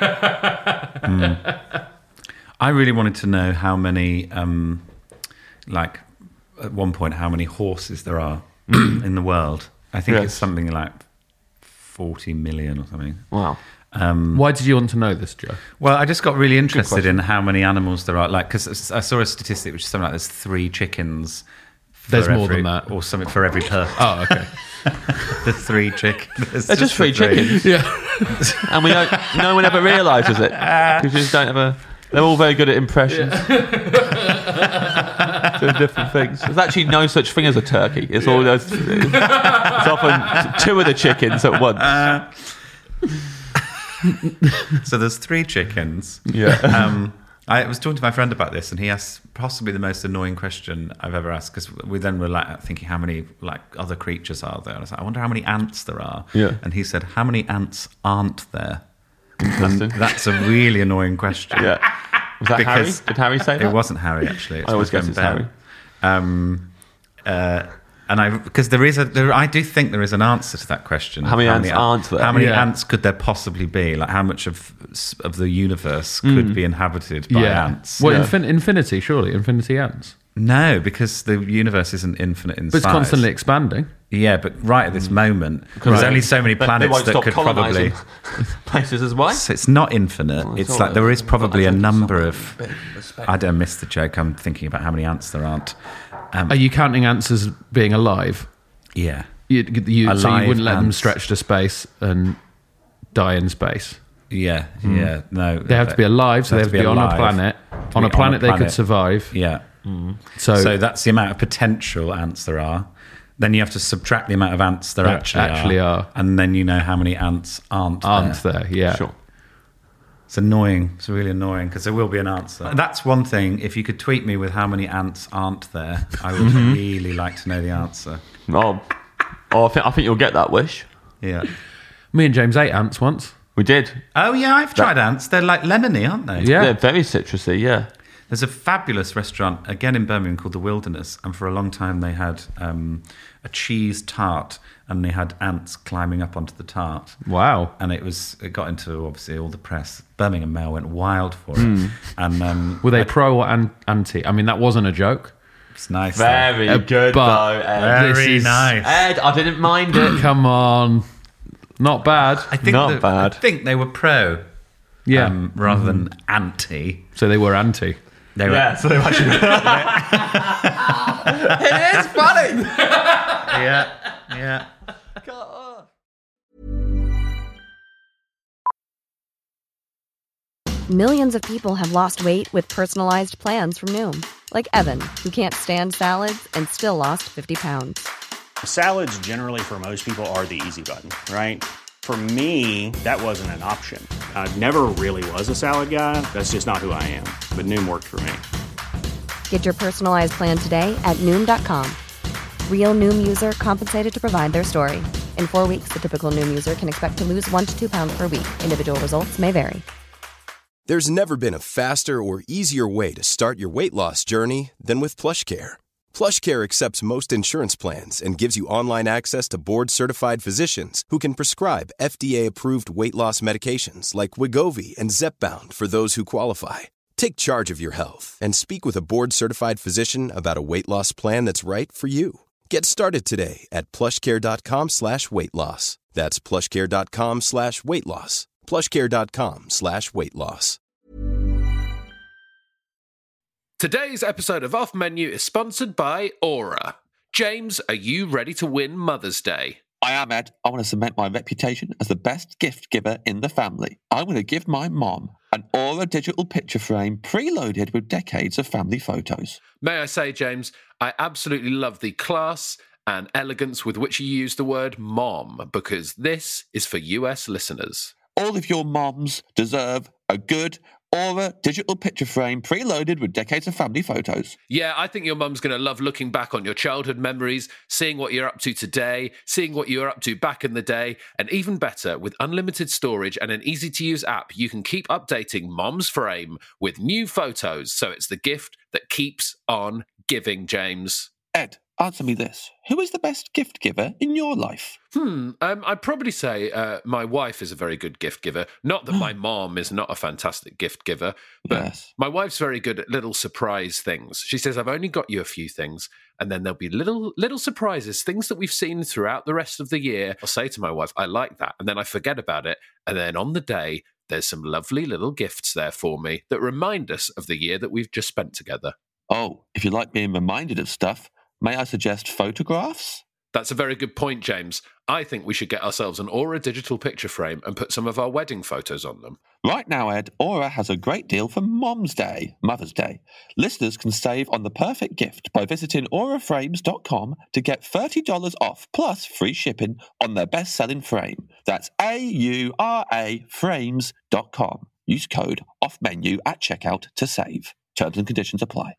Paul. I really wanted to know how many, at one point, how many horses there are in the world. I think Yes. it's something like 40 million or something. Wow. Why did you want to know this, Joe? Well, I just got really interested in how many animals there are. Like, because I saw a statistic which is something like there's 3 chickens. There's more than that. Or something for every person. Oh, okay. The 3 chickens. They're just 3 chickens. Yeah. And we don't. No one ever realises it because you just don't have a. They're all very good at impressions. Doing different things. There's actually no such thing as a turkey. It's all those. It's often 2 of the chickens at once. So there's 3 chickens. Yeah. I was talking to my friend about this, and he asked possibly the most annoying question I've ever asked, because we then were like thinking how many other creatures are there. And I was like, I wonder how many ants there are. Yeah. And he said, how many ants aren't there? Interesting. And that's a really annoying question. Yeah. Was that Because Harry? Did Harry say that? It wasn't Harry, actually. I always guess it's Harry. And because I do think there is an answer to that question. How many ants aren't there? How many Yeah. ants could there possibly be? Like, how much of the universe could be inhabited by ants? Well, Yeah. infinity, surely. Infinity ants. No, because the universe isn't infinite in But it's size. constantly expanding. Yeah, but right at this moment, there's only so many They planets won't that stop could probably. colonising places as well. So it's not infinite. Oh, It's all like right. there is probably a number of. Respect. I don't miss the joke. I'm thinking about how many ants there aren't. Are you counting ants as being alive? Yeah. So you Alive wouldn't let them ants. stretch to space and die in space. Yeah. No. They have to be alive, so they have to be on a alive. planet. To On be a planet they could survive. Yeah. So that's the amount of potential ants there are. Then you have to subtract the amount of ants there actually are. And then you know how many ants aren't there. Yeah. Sure. It's annoying. It's really annoying because there will be an answer. That's one thing. If you could tweet me with how many ants aren't there, I would really like to know the answer. Oh, I think you'll get that wish. Yeah. Me and James ate ants once. We did. Oh, yeah, I've tried ants. They're like lemony, aren't they? Yeah. They're very citrusy, yeah. There's a fabulous restaurant, again in Birmingham, called The Wilderness. And for a long time, they had a cheese tart, and they had ants climbing up onto the tart. Wow. And it got into, obviously, all the press. Birmingham Mail went wild for it. And Were they pro or anti? I mean, that wasn't a joke. it's nice. Very good, but- though, Ed. Very nice. Ed, I didn't mind it. Come on. Not bad. I think Not bad. I think they were pro, Yeah. rather than anti. So they were anti. They were, Yeah, so they actually... It is funny! yeah. Millions of people have lost weight with personalized plans from Noom. Like Evan, who can't stand salads and still lost 50 pounds. Salads generally for most people are the easy button, right? For me, that wasn't an option. I never really was a salad guy. That's just not who I am. But Noom worked for me. Get your personalized plan today at Noom.com. Real Noom user compensated to provide their story. In 4 weeks, the typical Noom user can expect to lose 1 to 2 pounds per week. Individual results may vary. There's never been a faster or easier way to start your weight loss journey than with PlushCare. PlushCare accepts most insurance plans and gives you online access to board-certified physicians who can prescribe FDA-approved weight loss medications like Wegovy and Zepbound for those who qualify. Take charge of your health and speak with a board-certified physician about a weight loss plan that's right for you. Get started today at plushcare.com/weight loss. That's plushcare.com/weight loss. plushcare.com/weight loss. Today's episode of Off Menu is sponsored by Aura. James, are you ready to win Mother's Day? I am, Ed. I want to cement my reputation as the best gift giver in the family. I'm going to give my mom an Aura digital picture frame preloaded with decades of family photos. May I say, James, I absolutely love the class and elegance with which you use the word mom, because this is for US listeners. All of your moms deserve a good Aura digital picture frame preloaded with decades of family photos. Yeah, I think your mum's going to love looking back on your childhood memories, seeing what you're up to today, seeing what you were up to back in the day, and even better, with unlimited storage and an easy-to-use app, you can keep updating Mom's Frame with new photos, so it's the gift that keeps on giving, James. Ed, answer me this. Who is the best gift giver in your life? I'd probably say my wife is a very good gift giver. Not that my mom is not a fantastic gift giver, but Yes. my wife's very good at little surprise things. She says, I've only got you a few things, and then there'll be little surprises, things that we've seen throughout the rest of the year. I'll say to my wife, I like that, and then I forget about it, and then on the day, there's some lovely little gifts there for me that remind us of the year that we've just spent together. Oh, if you like being reminded of stuff, may I suggest photographs? That's a very good point, James. I think we should get ourselves an Aura digital picture frame and put some of our wedding photos on them. Right now, Ed, Aura has a great deal for Mother's Day. Listeners can save on the perfect gift by visiting auraframes.com to get $30 off plus free shipping on their best-selling frame. That's AURA frames.com. Use code OFFMENU at checkout to save. Terms and conditions apply.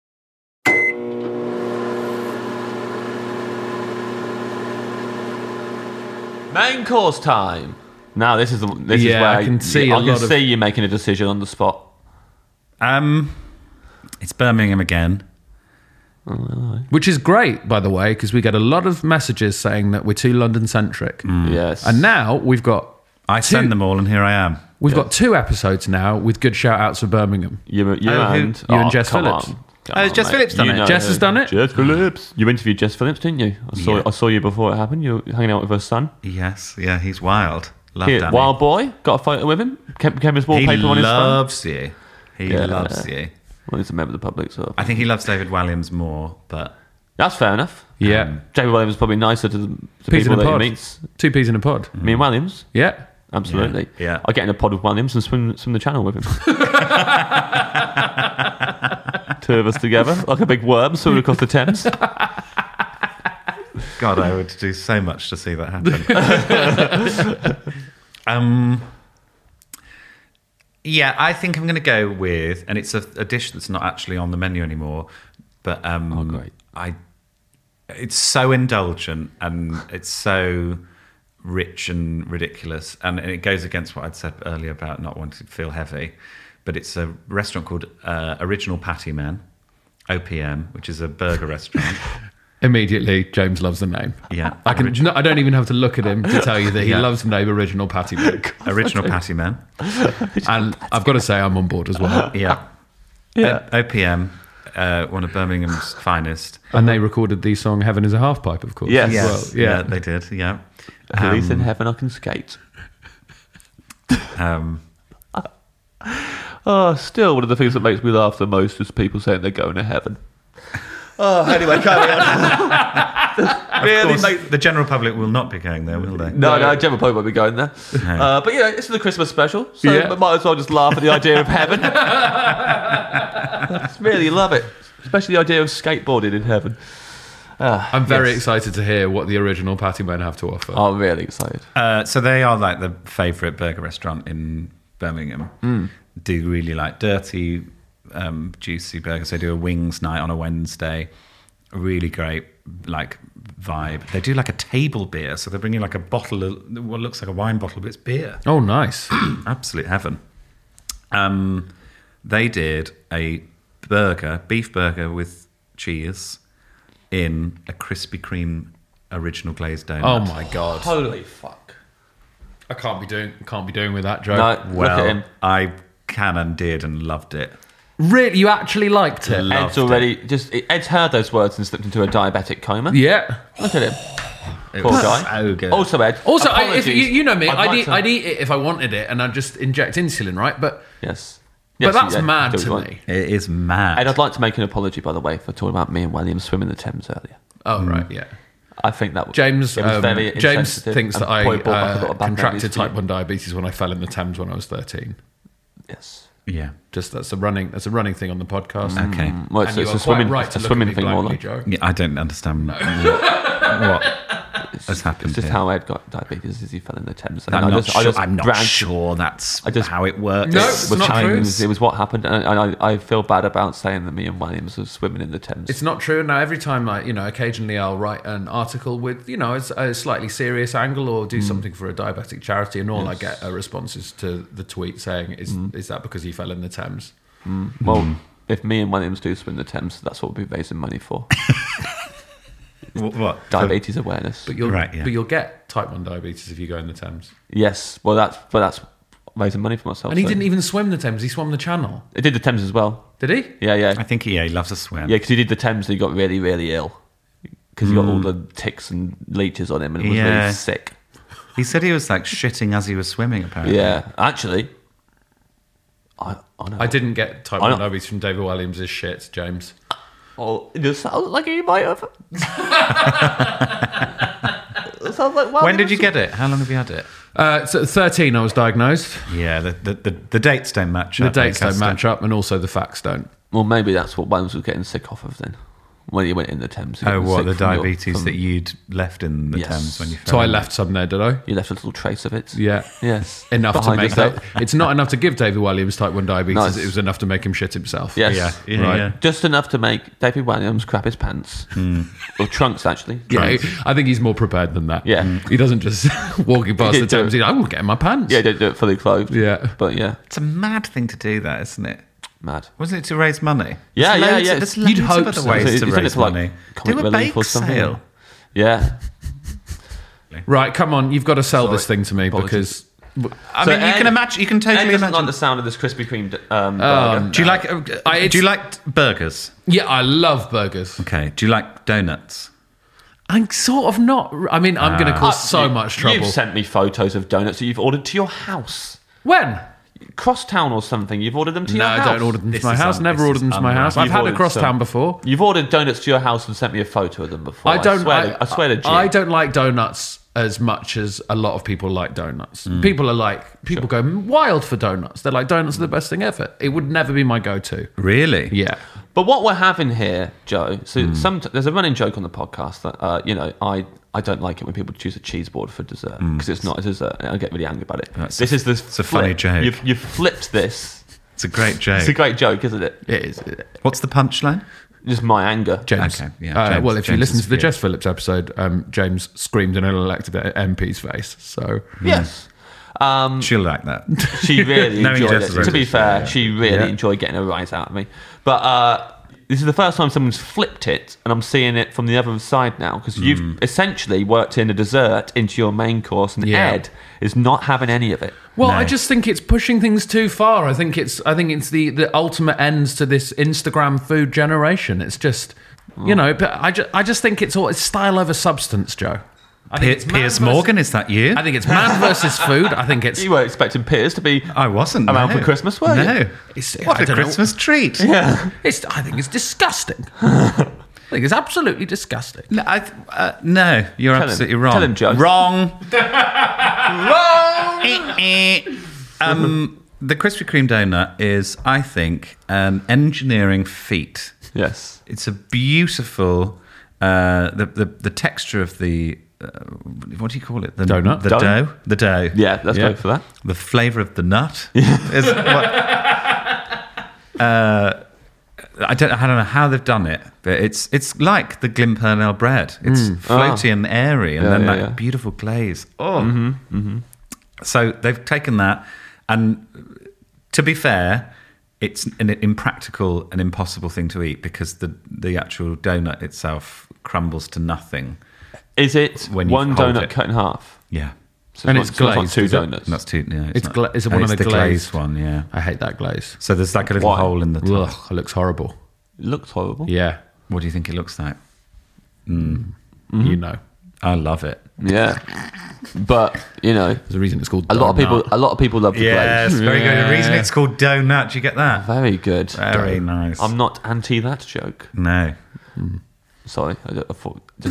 Main course time. Now this is where I can see you making a decision on the spot. It's Birmingham again. Which is great, by the way, because we get a lot of messages saying that we're too London-centric. Yes. And now we've got... I send them all, and here I am. We've got 2 episodes now with good shout-outs for Birmingham. You and Jess Phillips. Has Jess Phillips done it? Jess has done it? Jess Phillips. You interviewed Jess Phillips, didn't you? I saw you before it happened. You were hanging out with her son. Yes, yeah, he's wild. Love Here, Danny. wild boy. Got a photo with him. Became his wallpaper on his phone. loves you. He loves you. Well, he's a member of the public, so... I think he loves David Walliams more, but That's fair enough. Yeah. David Williams is probably nicer to Peas people in a that pod. he meets. 2 peas in a pod. Me and Williams. Yeah. Absolutely. Yeah. I get in a pod with Williams and swim the channel with him. 2 of us together, like a big worm swimming across the Thames. God, I would do so much to see that happen. Yeah, I think I'm going to go with, and it's a dish that's not actually on the menu anymore, but great. It's so indulgent and it's so rich and ridiculous, and it goes against what I'd said earlier about not wanting to feel heavy. But it's a restaurant called Original Patty Man, OPM, which is a burger restaurant. Immediately, James loves the name. Yeah, I don't even have to look at him to tell you that he loves the name Original Patty Man. Original Patty Man. And I've got to say, I'm on board as well. Yeah. OPM, one of Birmingham's finest. And they recorded the song "Heaven Is a Half Pipe," of course. Yes. as well. Yeah, they did. Yeah. At least in heaven I can skate. Still, one of the things that makes me laugh the most is people saying they're going to heaven. Anyway, carry on. Of course, the general public will not be going there, will they? No, general public won't be going there. No. But this is the Christmas special, so Yeah. we might as well just laugh at the idea of heaven. I really love it, especially the idea of skateboarding in heaven. I'm very excited to hear what the Original Patty Men have to offer. I'm really excited. So they are like the favourite burger restaurant in Birmingham. Do really like dirty, juicy burgers. They do a wings night on a Wednesday. Really great, like, vibe. They do like a table beer, so they bring you like a bottle of what looks like a wine bottle, but it's beer. Oh, nice. Absolute heaven. They did a beef burger with cheese in a Krispy Kreme original glazed donut. Oh my god. Holy fuck! I can't be doing with that, Joe. No, look Well, at him. I can and did and loved it. Really, you actually liked it? Loved Ed's already Ed's heard those words and slipped into a diabetic coma. Yeah. Look at him. It Poor was guy. so good. Also, Ed. Also, if apologies. you know me, I'd I'd eat it if I wanted it, and I'd just inject insulin, right? But Yes. but Yes, that's yeah, mad do what to you want. me. It is mad. And I'd like to make an apology, by the way, for talking about me and William swimming the Thames earlier. Oh right, yeah. I think that James it was very James insensitive thinks and that I probably brought back a lot of bad contracted memories for type you. 1 diabetes when I fell in the Thames when I was 13. Yes. Yeah. Just that's a running thing on the podcast. Okay. Well, And it's you a are swimming, quite right a to look swimming at me thing more blankly, like. Joe. Yeah, I don't understand what has happened It's just here. how Ed got diabetes as he fell in the Thames. And I'm I not ran- sure that's I just- how it works. No, it's was not chatting, true. It was what happened, and I feel bad about saying that me and Williams were swimming in the Thames. It's not true. Now, every time, occasionally I'll write an article with, a slightly serious angle or do something for a diabetic charity, and all I get are responses to the tweet saying, "Is that because you fell in the Thames?" Well, if me and Williams do swim the Thames, that's what we'll be raising money for. What? Diabetes awareness. But Right, you'll get type 1 diabetes if you go in the Thames. Yes, well, that's raising money for myself. And he so- didn't even swim the Thames. He swam the Channel. He did the Thames as well. Did he? Yeah. I think he loves a swim. Yeah, because he did the Thames and he got really, really ill. Because he got all the ticks and leeches on him and was really sick. He said he was like shitting as he was swimming, apparently. Yeah, actually, I know. I didn't get type I 1 know. diabetes from David Williams' shit, James. Oh, it just sounds like he might have. It sounds like When did you get it? How long have you had it? So 13, I was diagnosed. Yeah, the dates don't match The up. dates don't Lancaster. match up, and also the facts don't. Well, maybe that's what Williams was getting sick off of then. When he went in the Thames. He Oh, got what, sick the from your- diabetes from- that you'd left in the Yes. Thames when you fell So I in? left some there, did I? You left a little trace of it. Yeah. Yes. Enough to Behind make yourself. that. It's not enough to give David Williams type 1 diabetes. Nice. It was enough to make him shit himself. Yes. Yeah, Right. yeah. Just enough to make David Williams crap his pants. Or trunks, actually. Yeah, I think he's more prepared than that. Yeah. He doesn't just walking past the didn't do Thames. it. He's like, I'm getting my pants. Yeah, don't do it fully clothed. Yeah. But yeah, It's a mad thing to do that, isn't it? mad. Wasn't it to raise money? Yeah, There's yeah, loads yeah. Of, there's You'd loads hope of other so. ways He's to done it raise for, like, money. Comic Do a relief bake or something. sale. Yeah. Right, come on. You've got to sell this Sorry. thing to me Apologies. because... I So mean, you Ed- can imagine. You can Ed totally doesn't imagine. like the sound of this Krispy Kreme burger. Do you like? Do you like burgers? Yeah, I love burgers. Okay. Do you like donuts? I'm sort of not... I mean, I'm going to cause so much trouble. You've sent me photos of donuts that you've ordered to your house. When? Crosstown or something. You've ordered them to your No, house. don't order them to This my is house. Never ordered them to my house. I've You've had a ordered Crosstown some. before. You've ordered donuts to your house and sent me a photo of them before. I swear to G. I don't like donuts as much as a lot of people like donuts. People go wild for donuts. They're like, donuts are the best thing ever. It would never be my go-to. Really? Yeah. But what we're having here, Joe, so there's a running joke on the podcast that, I don't like it when people choose a cheese board for dessert because it's not a dessert. And I get really angry about it. It's a funny joke. You've flipped this. It's a great joke. It's a great joke, isn't it? It is. What's the punchline? Just my anger. James. Okay, yeah, James- well, if you James listen is to the furious. Jess Phillips episode, James screamed in an elected MP's face. So Yes. She'll like that. She really Knowing enjoyed Jess it. is To be really fair, fair, she really enjoyed getting a rise out of me. But this is the first time someone's flipped it, and I'm seeing it from the other side now because you've essentially worked in a dessert into your main course, and Yeah. Ed is not having any of it. Well, No. I just think it's pushing things too far. I think it's the ultimate ends to this Instagram food generation. It's just, but I just think it's style over substance, Joe. I think it's man Piers versus- Morgan, is that you? I think it's man versus food. I think it's You were expecting Piers to be I wasn't. around no. for Christmas, were you? No. What I a don't know. Christmas treat. I think it's disgusting. I think it's absolutely disgusting. No, no, you're Tell him. absolutely wrong. Tell him, Joe. Wrong. The Krispy Kreme donut is, I think, an engineering feat. Yes. It's a beautiful, the texture of the, what do you call it? The Donut? The Dough? dough. The dough. Yeah, let's Yeah. go for that. The flavour of the nut. Is what, I don't know how they've done it, but it's like the Glympernel bread. It's floaty and airy, and Yeah, then yeah, that yeah. beautiful glaze. Oh, So they've taken that, and to be fair, it's an impractical and impossible thing to eat because the actual donut itself crumbles to nothing. Is it When you one hold donut it. cut in half? Yeah, So And not- it's so not glazed, two is it? donuts. that's too. Yeah, It's not- gla- is it oh, one of it's the glazed glazed? one? Yeah. I hate that glaze. So there's like a little Why? hole in the top. Ugh, it looks horrible. It looks horrible. Yeah, What do you think it looks like? you know. I love it. Yeah. But, There's a reason it's called a lot of donut. people love the Yes, glaze. very good. The reason it's called donut. Do you get that? Very good. Very nice. I'm not anti that joke. No. Sorry, I thought just,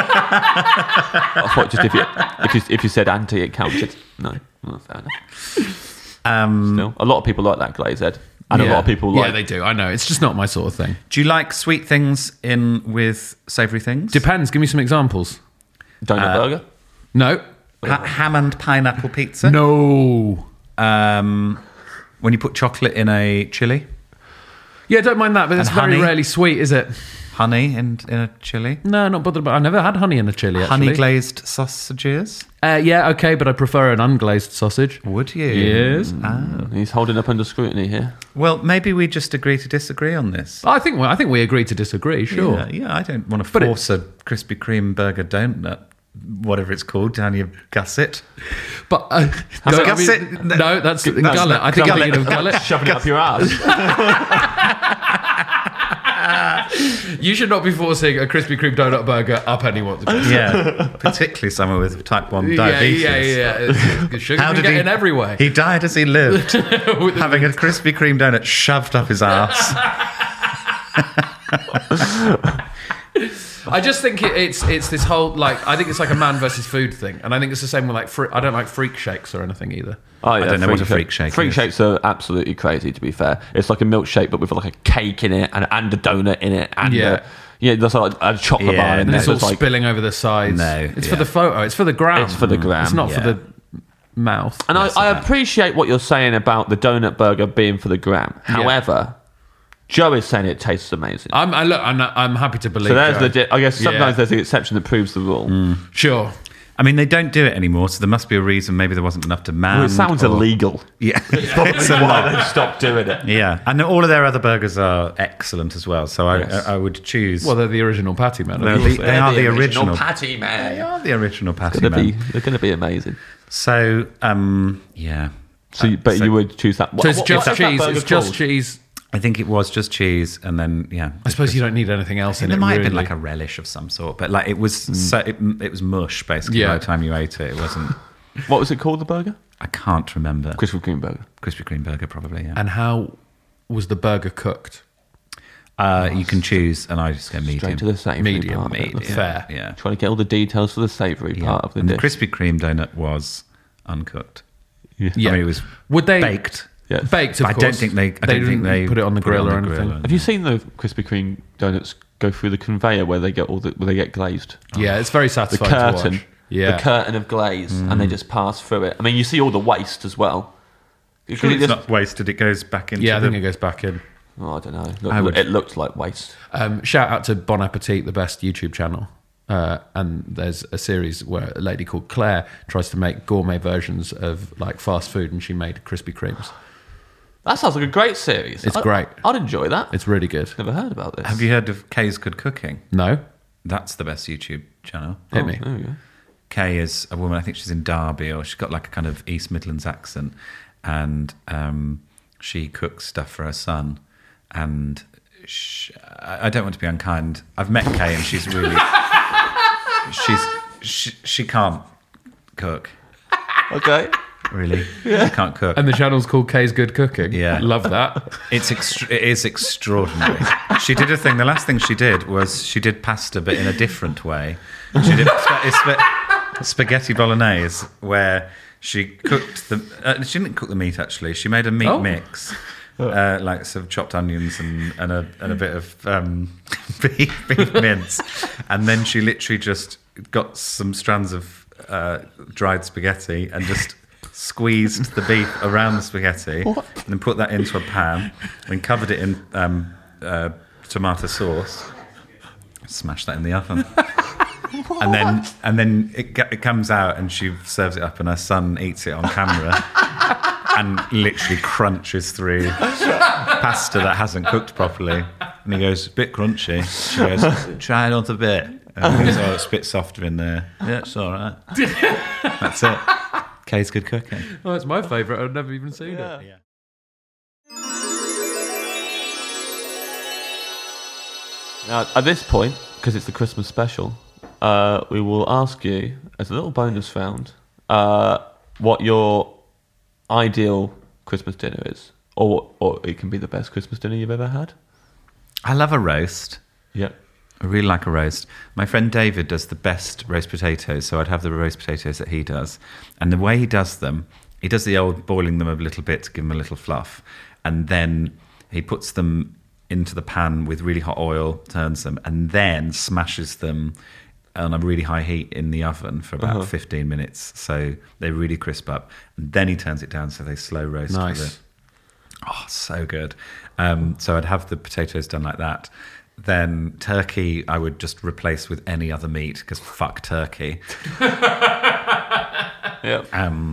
I thought just if you said anti, it counted. No, well, fair enough. Still, a lot of people like that glaze, Ed, and a lot of people like. Yeah, they do. I know. It's just not my sort of thing. Do you like sweet things in with savoury things? Depends. Give me some examples. donut burger. No. Ham and pineapple pizza? No. When you put chocolate in a chili? Yeah, don't mind that, but it's And very honey? rarely sweet, is it? Honey in a chili? No, not bothered about. I never had honey in a chili. Actually. Honey glazed sausages? Yeah, okay, but I prefer an unglazed sausage. Would you? Yes. He's holding up under scrutiny here. Well, maybe we just agree to disagree on this. I think we agree to disagree. Sure. Yeah, I don't want to But force a Krispy Kreme burger donut, whatever it's called, down your gusset. But Gusset? no, that's gullet. I think I'm thinking of gullet. Shoving it up your ass. You should not be forcing a Krispy Kreme donut burger up anyone's guts. Yeah, particularly someone with type 1 diabetes. Yeah. Sugar can get in every way. He died as he lived, having a Krispy Kreme donut shoved up his ass. I just think it's this whole I think it's like a man versus food thing, and I think it's the same with I don't like freak shakes or anything either. Oh, yeah, I don't know what a freak shake Freak is. shakes are absolutely crazy, to be fair. It's like a milkshake, but with like a cake in it and a donut in it. And there's like a chocolate Yeah, bar in And there. it's all so like, spilling over the sides. No, it's yeah. for the photo. It's for the gram. It's for the gram, It's not for yeah. the mouth. and I appreciate what you're saying about the donut burger being for the gram. However, Joe is saying it tastes amazing. I'm happy to believe. So there's Joe. legit. I guess sometimes Yeah. there's an exception that proves the rule. Sure. I mean, they don't do it anymore, so there must be a reason. Maybe there wasn't enough demand. Well, it sounds or- illegal. Yeah, It's why they stopped doing it. yeah, and all of their other burgers are excellent as well. So Yes. I would choose. Well, they're the original patty man. they are the original. patty man. They are the original patty They're man. going to be amazing. So, yeah. So, you would choose that. So it's What just is that cheese. burger It's just called? cheese. I think it was just cheese, and then I suppose you don't need anything else in there it. might have been really. like a relish of some sort, but like it was it was mush basically Yeah. by the time you ate it. It wasn't. What was it called, the burger? I can't remember. Krispy Kreme burger. Krispy Kreme burger, probably, yeah. And how was the burger cooked? You can choose, and I just go medium. Straight to the savoury Medium, part. medium. Fair. Yeah. Trying to get all the details for the savoury part of the and dish. the Krispy Kreme donut was uncooked. Yeah. Yeah. I mean, it was Would they baked. Yeah. baked? Of I course. don't think they didn't put it on the grill or anything. Have you seen the Krispy Kreme donuts go through the conveyor where they get glazed? Yeah, it's very The satisfying to curtain, watch. Yeah, the curtain of glaze, and they just pass through it. I mean, you see all the waste as well. Surely it's not wasted. It goes back into yeah. I think it goes back in. Oh, I don't know. It looked like waste. Shout out to Bon Appetit, the best YouTube channel. And there's a series where a lady called Claire tries to make gourmet versions of like fast food, and she made Krispy Kremes. That sounds like a great series. It's great. I'd enjoy that. It's really good. Never heard about this. Have you heard of Kay's Good Cooking? No, That's the best YouTube channel. hit me. There we go. Kay is a woman, I think she's in Derby, or she's got like a kind of East Midlands accent, and she cooks stuff for her son. And I don't want to be unkind. I've met Kay, and she's really... she can't cook. Okay. Really? Yeah. She can't cook. And the channel's called Kay's Good Cooking. Yeah. Love that. It is extraordinary. She did a thing. The last thing she did was she did pasta, but in a different way. She did spaghetti bolognese, where she cooked the. She didn't cook the meat actually. She made a meat mix, like some chopped onions and a bit of beef mince, and then she literally just got some strands of dried spaghetti and just squeezed the beef around the spaghetti, and then put that into a pan, and covered it in tomato sauce. Smash that in the oven. And then it comes out, and she serves it up, and her son eats it on camera and literally crunches through pasta that hasn't cooked properly. And he goes, a bit crunchy. She goes, try another bit. And he goes, oh, it's a bit softer in there. Yeah, it's all right. That's it. Kay's Good Cooking. Oh, it's my favourite. I've never even seen it. Yeah. Now, at this point, because it's the Christmas special, we will ask you, as a little bonus round, what your ideal Christmas dinner is, or it can be the best Christmas dinner you've ever had. I love a roast. Yep. I really like a roast. My friend David does the best roast potatoes, so I'd have the roast potatoes that he does. And the way he does them, he does the old boiling them a little bit to give them a little fluff, and then he puts them into the pan with really hot oil, turns them, and then smashes them on a really high heat in the oven for about 15 minutes, so they really crisp up. And then he turns it down so they slow roast. Nice. Oh, so good. So I'd have the potatoes done like that. Then turkey I would just replace with any other meat, because fuck turkey. Yep.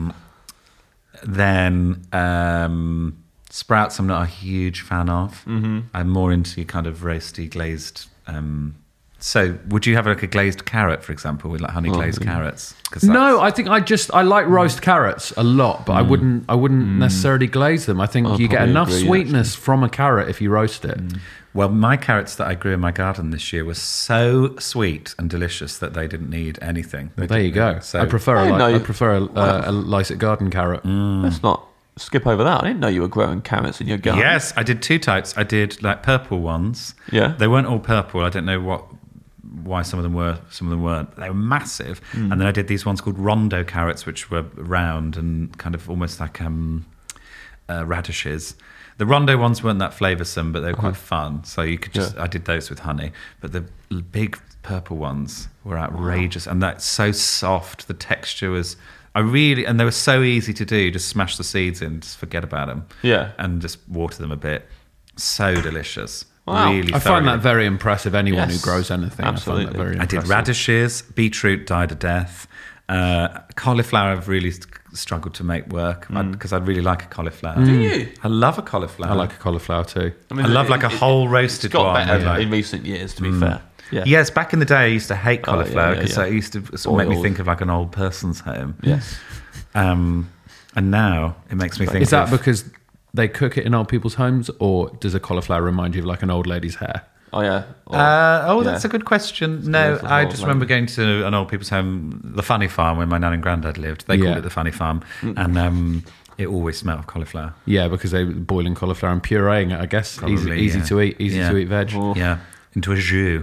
Then sprouts I'm not a huge fan of. Mm-hmm. I'm more into kind of roasty glazed. So would you have like a glazed carrot, for example, with like honey glazed carrots? No, I think I like roast carrots a lot, but I wouldn't necessarily glaze them. I think you get probably enough agree, sweetness from a carrot if you roast it. Well, my carrots that I grew in my garden this year were so sweet and delicious that they didn't need anything. There you go. So I prefer a Lycett garden carrot. Let's not skip over that. I didn't know you were growing carrots in your garden. Yes, I did two types. I did like purple ones. Yeah. They weren't all purple. I don't know why some of them were, some of them weren't. They were massive. And then I did these ones called rondo carrots, which were round and kind of almost like radishes. The rondo ones weren't that flavoursome, but they were quite fun. So you could just, I did those with honey. But the big purple ones were outrageous. And that's so soft. The texture was, and they were so easy to do. Just smash the seeds in, just forget about them. Yeah. And just water them a bit. So delicious. Wow. Really I find thoroughly. that very impressive. Anyone Yes, who grows anything, absolutely. I find that very I impressive. did radishes, beetroot died a death. Cauliflower I've really struggled to make work because I really like a cauliflower. Do you? I love a cauliflower. I like a cauliflower too. I love like a whole roasted It's got one. better with in recent years, to be fair. Yeah. Yes, back in the day I used to hate cauliflower because yeah. it used to sort of make me think of like an old person's home. Yes. And now it makes me think Is that of... because they cook it in old people's homes, or does a cauliflower remind you of like an old lady's hair? Oh, yeah. That's a good question. No, I just remember going to an old people's home, the Funny Farm, where my nan and granddad lived. They called it the Funny Farm. And it always smelled of cauliflower. Yeah, because they were boiling cauliflower and pureeing it, I guess. Probably, easy to eat, to eat veg. Yeah, into a jus.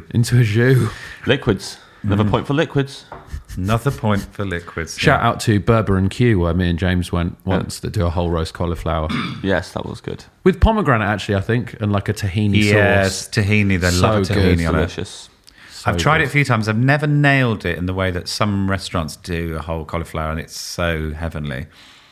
Liquids. Another point for liquids. Another point for liquids. Shout out to Berber and Q, where me and James went once, to do a whole roast cauliflower. Yes, that was good. With pomegranate, actually, I think, and like a tahini sauce. Yes, tahini. They love a tahini on it. Delicious. I've tried it a few times. I've never nailed it in the way that some restaurants do a whole cauliflower, and it's so heavenly.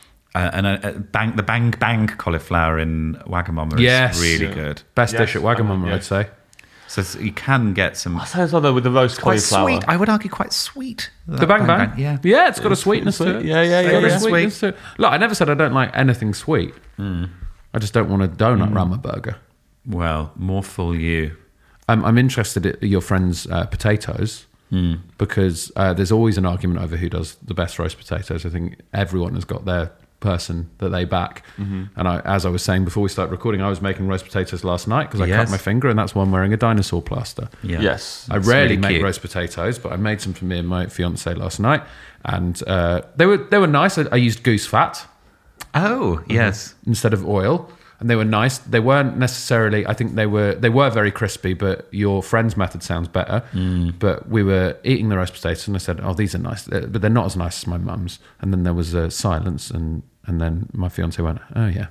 The bang cauliflower in Wagamama is really good. Best dish at Wagamama, I'd say. So you can get some... I suppose although with the roast quite cauliflower. Sweet. I would argue quite sweet. The bang bang? Yeah, it's got a sweetness to it. Yeah. Sweetness to it. Look, I never said I don't like anything sweet. I just don't want a donut around my burger. Well, more fool you. I'm interested in your friend's potatoes because there's always an argument over who does the best roast potatoes. I think everyone has got their person that they back. And as I was saying before we started recording, I was making roast potatoes last night because I cut my finger, and that's why I'm wearing a dinosaur plaster. Yeah. Yes. I rarely make roast potatoes, but I made some for me and my fiance last night, and they were nice. I used goose fat. Oh, yes. Instead of oil. And they were nice. They weren't necessarily, I think they were very crispy, but your friend's method sounds better. But we were eating the roast potatoes and I said, oh, these are nice, but they're not as nice as my mum's. And then there was a silence, and then my fiance went, oh yeah.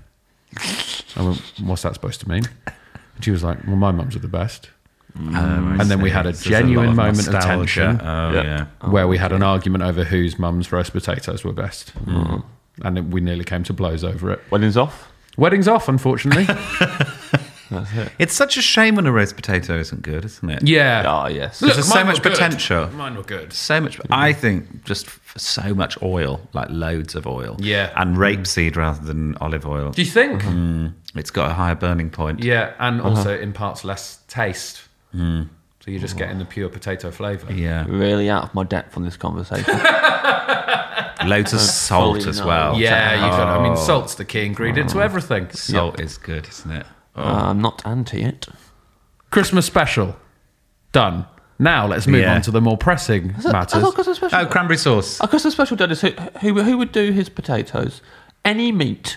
I went, what's that supposed to mean? And she was like, well, my mum's are the best. And then we had a genuine moment of tension where we had an argument over whose mum's roast potatoes were best. And we nearly came to blows over it. Wedding's off? Wedding's off, unfortunately. That's it. It's such a shame when a roast potato isn't good, isn't it? Yeah. Oh, yes. There's so much potential. Mine were good. So much. I think just so much oil, like loads of oil. Yeah. And rapeseed rather than olive oil. Do you think? It's got a higher burning point. Yeah, and also imparts less taste. So you're just getting the pure potato flavour. Yeah. Really out of my depth on this conversation. Loads of salt as well. Yeah, I mean, salt's the key ingredient to everything. Salt is good, isn't it? I'm not anti it. Christmas special. Done. Now let's move on to the more pressing matters. Oh, cranberry sauce. A Christmas special, Dennis. Who would do his potatoes? Any meat.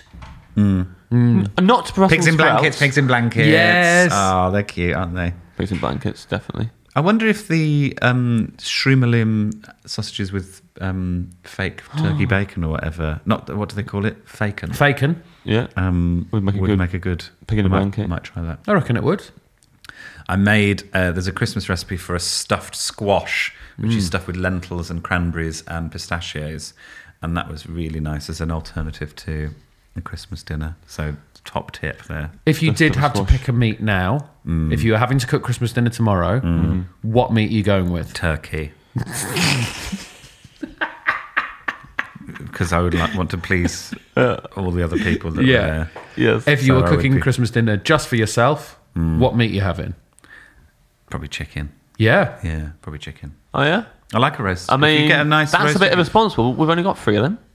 Not Brussels Pigs in blankets, pigs in blankets. Yes. Oh, they're cute, aren't they? Pigs in blankets, definitely. I wonder if the Shroomalium sausages with fake turkey bacon or whatever, what do they call it? Faken. Faken. Yeah. Would make a good pig in a blanket. Might try that. I reckon it would. I made, there's a Christmas recipe for a stuffed squash, which is stuffed with lentils and cranberries and pistachios. And that was really nice as an alternative to a Christmas dinner. So top tip there. If you did have to pick a meat now, if you were having to cook Christmas dinner tomorrow, what meat are you going with? Turkey. Because I would want to please all the other people that were there. Yes. If you were cooking Christmas dinner just for yourself, what meat are you having? Probably chicken. Yeah. Yeah, probably chicken. Oh, yeah? I like a roast. I mean, if you get a nice that's roast a bit irresponsible. We've only got 3 of them.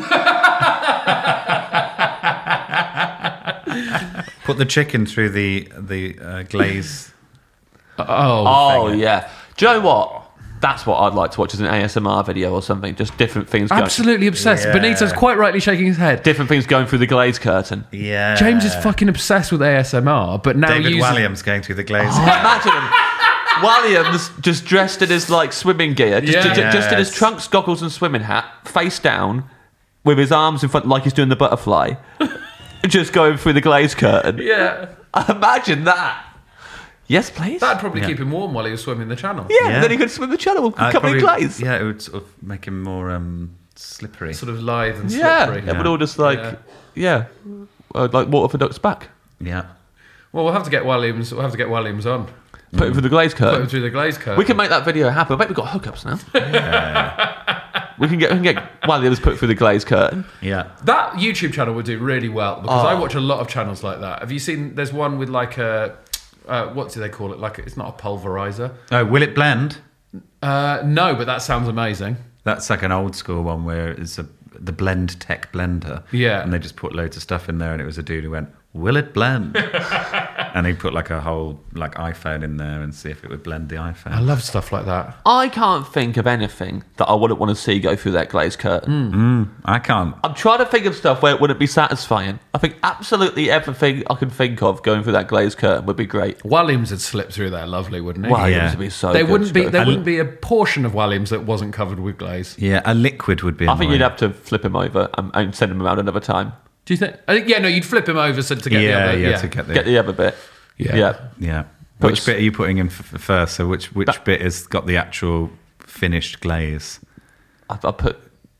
Put the chicken through the glaze. Oh, yeah. Do you know what? That's what I'd like to watch as an ASMR video or something. Just different things going. Absolutely obsessed. Yeah. Benito's quite rightly shaking his head. Different things going through the glaze curtain. Yeah. James is fucking obsessed with ASMR, but now David Walliams going through the glaze. Imagine him. Williams just dressed in his swimming gear, just in his trunks, goggles, and swimming hat, face down, with his arms in front like he's doing the butterfly, just going through the glaze curtain. Yeah. Imagine that. Yes, please. That'd probably keep him warm while he was swimming the channel. Yeah, then he could swim the channel covered in glaze. Yeah, it would sort of make him more slippery. Sort of lithe and slippery. Yeah, but all just like water for ducks back. Yeah. Well, we'll have to get Williams on. Put him through the glaze curtain. Put him through the glaze curtain. We can make that video happen. I bet we've got hookups now. Yeah. we can get Williams put through the glaze curtain. Yeah. That YouTube channel would do really well because I watch a lot of channels like that. Have you seen? There's one with like a what do they call it? It's not a pulverizer. Oh, will it blend? No, but that sounds amazing. That's like an old school one where it's the Blend Tech blender. Yeah. And they just put loads of stuff in there, and it was a dude who went, "Will it blend?" And he put like a whole like iPhone in there and see if it would blend the iPhone. I love stuff like that. I can't think of anything that I wouldn't want to see go through that glazed curtain. I can't. I'm trying to think of stuff where it wouldn't be satisfying. I think absolutely everything I can think of going through that glazed curtain would be great. Williams would slip through there lovely, wouldn't he? Wow, Yeah. it would be so There good, wouldn't be Stu. there wouldn't be a portion of Williams that wasn't covered with glaze. Yeah, a liquid would be I think annoying. you'd have to flip him over and send him around another time. Do you think? Yeah, no, you'd flip him over so to get the other. to get the... Get the other bit. Yeah. Yeah. But Which bit are you putting in first? So which bit has got the actual finished glaze? I'll put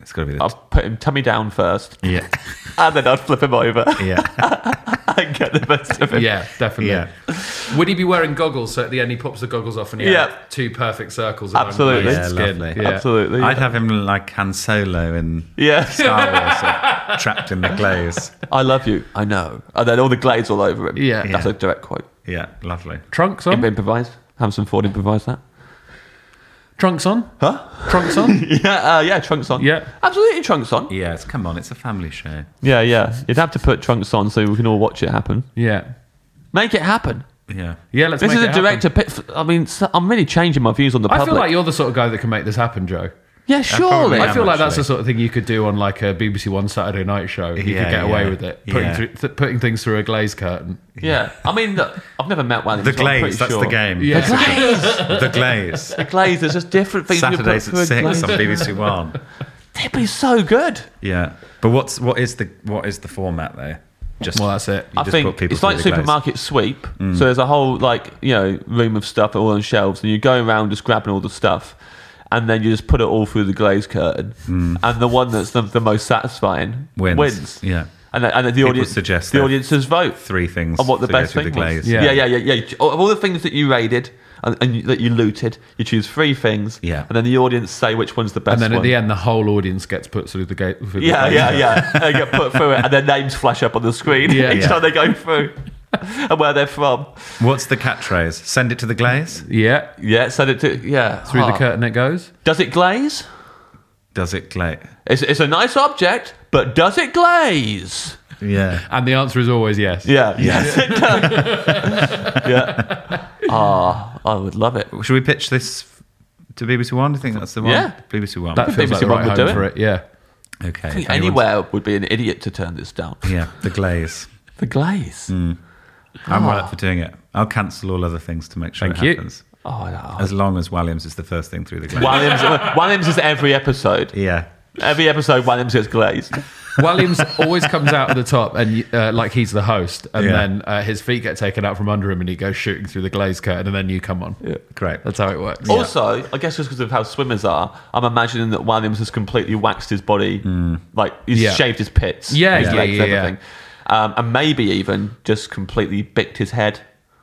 him tummy down first. Yeah. And then I'd flip him over. Yeah. And get the best of him. Yeah, definitely. Yeah. Would he be wearing goggles so at the end he pops the goggles off and he Yeah. had two perfect circles? Absolutely. around the Yeah, skin? lovely. Yeah. Absolutely. Yeah. I'd have him like Han Solo in Yeah. Star Wars, sort of trapped in the glaze. I love you. I know. And then all the glaze all over him. Yeah. That's a direct quote. Yeah, lovely. Trunks on? Improvised. Harrison Ford improvised that. Trunks on? Huh? Trunks on? Yeah, trunks on. Yeah. Absolutely trunks on. Yes, come on, it's a family show. Yeah. You'd have to put trunks on so we can all watch it happen. Yeah. Make it happen. Yeah. Yeah, let's This make is it a happen. director. I mean, I'm really changing my views on the I public. feel like you're the sort of guy that can make this happen, Joe. Yeah, surely. Yeah, I feel like that's actually. the sort of thing you could do on like a BBC One Saturday night show. You Yeah, could get away yeah. with it. Yeah. Putting things through a glaze curtain. Yeah. I mean, look, I've never met Williams. The so I'm pretty glaze, that's sure. the game. Yeah. The glaze. The glaze, there's just different things. Saturdays you put at through a 6 on glaze. BBC One. They'd be so good. Yeah. But what is the format there? Just Well, that's it. you I just think put people it's like through the glaze. supermarket sweep. So there's a whole room of stuff all on shelves, and you go around just grabbing all the stuff, and then you just put it all through the glaze curtain, and the one that's the most satisfying wins. Yeah. And the People audience suggest the that audiences vote 3 things on what the to go best through thing the glaze. was. Yeah. Yeah. Of all the things that you raided and that you looted, you choose 3 things, Yeah. and then the audience say which one's the best And then one. at the end, the whole audience gets put through the gate. Yeah. They get put through it, and their names flash up on the screen Yeah. each Yeah. time they go through, and where they're from. What's the catchphrase? Send it to the glaze? Yeah. Yeah, send it to Through the curtain it goes. Does it glaze? Does it glaze? It's a nice object, but does it glaze? Yeah. And the answer is always yes. Yeah. Yes, it does. Yeah. I would love it. Should we pitch this to BBC One? Do you think that's the one? Yeah. BBC One. That feels BBC like the One right would do home it. for it. Yeah. Okay. I think if anyone's- anywhere would be an idiot to turn this down. Yeah, the glaze. The glaze. I'm right up for doing it. I'll cancel all other things to make sure Thank it you. happens. Oh, no. As long as Williams is the first thing through the glaze. Williams is every episode. Yeah. Every episode, Williams gets glazed. Williams always comes out at the top and like he's the host, and Yeah. then his feet get taken out from under him and he goes shooting through the glaze curtain, and then you come on. Yeah. Great. That's how it works. Also, I guess just because of how swimmers are, I'm imagining that Williams has completely waxed his body, like he's Yeah. shaved his pits, Yeah, his yeah, legs, yeah, everything, and maybe even just completely bicked his head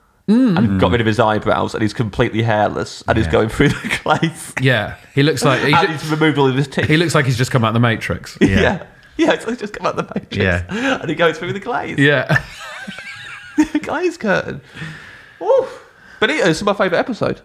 and got rid of his eyebrows, and he's completely hairless, and he's Yeah. going through the glaze. Yeah. He looks like And he's removed all of his teeth. he looks like he's just come out of the Matrix. yeah, it's like just come out the matrix, Yeah. and he goes through the glaze. Yeah. Glaze curtain. Woo. Benito, this is my favourite episode.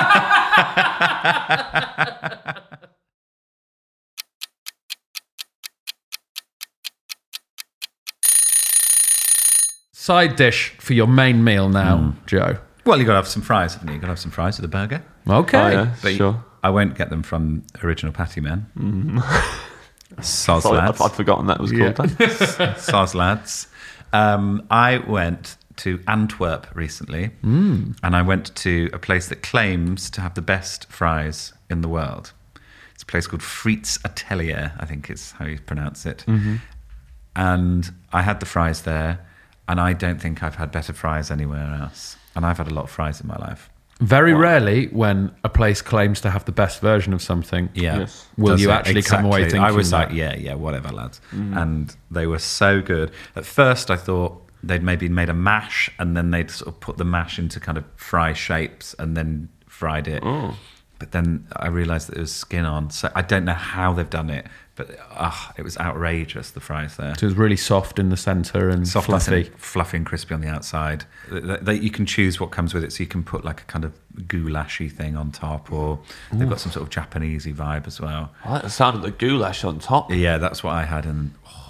Side dish for your main meal now, Joe. Well, you've got to have some fries, haven't you? You've got to have some fries with a burger. Okay. Oh, yeah, But sure. I won't get them from Original Patty Men. Soz Sorry, lads. I'd forgotten that was called that. Soz lads. I went to Antwerp recently, and I went to a place that claims to have the best fries in the world. It's a place called Friet's Atelier, I think is how you pronounce it. And I had the fries there, and I don't think I've had better fries anywhere else. And I've had a lot of fries in my life. Very rarely, when a place claims to have the best version of something, Yeah. Yes. will Does you it? actually come away Exactly. thinking I was that? like, yeah, whatever, lads. And they were so good. At first, I thought they'd maybe made a mash, and then they'd sort of put the mash into kind of fry shapes and then fried it. But then I realised that there was skin on. So I don't know how they've done it, but it was outrageous, the fries there. So it was really soft in the centre and Softness fluffy. and fluffy and crispy on the outside. You can choose what comes with it, so you can put like a kind of goulashy thing on top, or they've got some sort of Japanesey vibe as well. I like the sound of the goulash on top. Yeah, that's what I had, and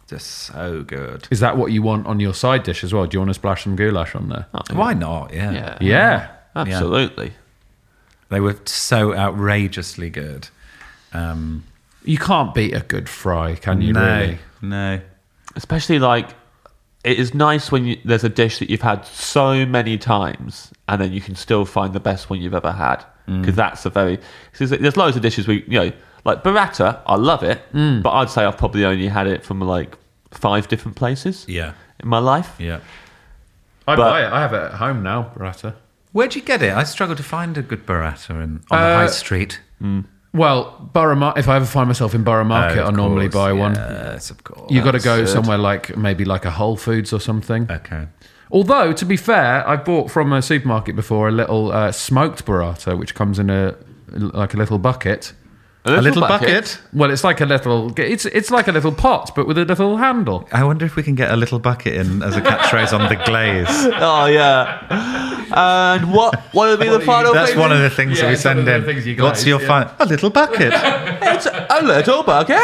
Just so good. Is that what you want on your side dish as well? Do you want to splash some goulash on there? Why not? Yeah. Yeah. Absolutely. They were so outrageously good. You can't beat a good fry, can you, No, really? no. Especially like, it is nice when there's a dish that you've had so many times and then you can still find the best one you've ever had. Because that's there's loads of dishes like burrata, I love it, but I'd say I've probably only had it from like 5 different places Yeah. in my life. Yeah. I buy it. I have it at home now, burrata. Where'd you get it? I struggle to find a good burrata on the high street. Well, if I ever find myself in Borough Market, I normally buy one. Yes, of course. You got to go somewhere maybe like a Whole Foods or something. Okay. Although, to be fair, I bought from a supermarket before a little smoked burrata, which comes in a little bucket. A little bucket? Well, it's like a little. It's like a little pot, but with a little handle. I wonder if we can get a little bucket in as a catchphrase on the glaze. Oh, yeah. And what would be the final That's thing? one of the things that we send in. What's your final? A little bucket. It's a little bucket.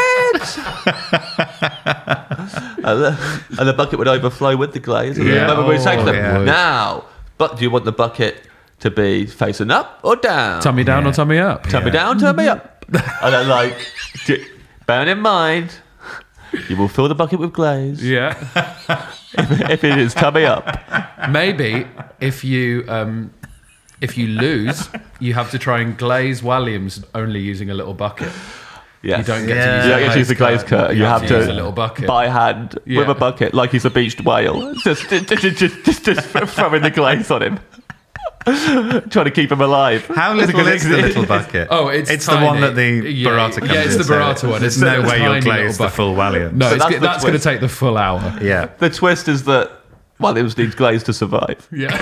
And the bucket would overflow with the glaze. Remember we were saying to them, yeah. now, but do you want the bucket to be facing up or down? Tummy down or tummy up? Tummy down, tummy up. And then, bearing in mind, you will fill the bucket with glaze. Yeah. if it is tummy up. Maybe if you lose, you have to try and glaze Williams only using a little bucket. Yes. You don't get Yeah. to use, You don't get to use the glaze cutter. You have to use a little bucket by hand with a bucket, like he's a beached whale. Just throwing the glaze on him. Trying to keep him alive. How little is the little bucket? Oh, it's the tiny. one that the burrata comes in. Yeah, it's the so burrata one. There's It's no a way you'll tiny glaze little the bucket. full Williams. No, So that's the that's going to twist. take the full hour. Yeah. The twist is that Williams needs glaze to survive. Yeah.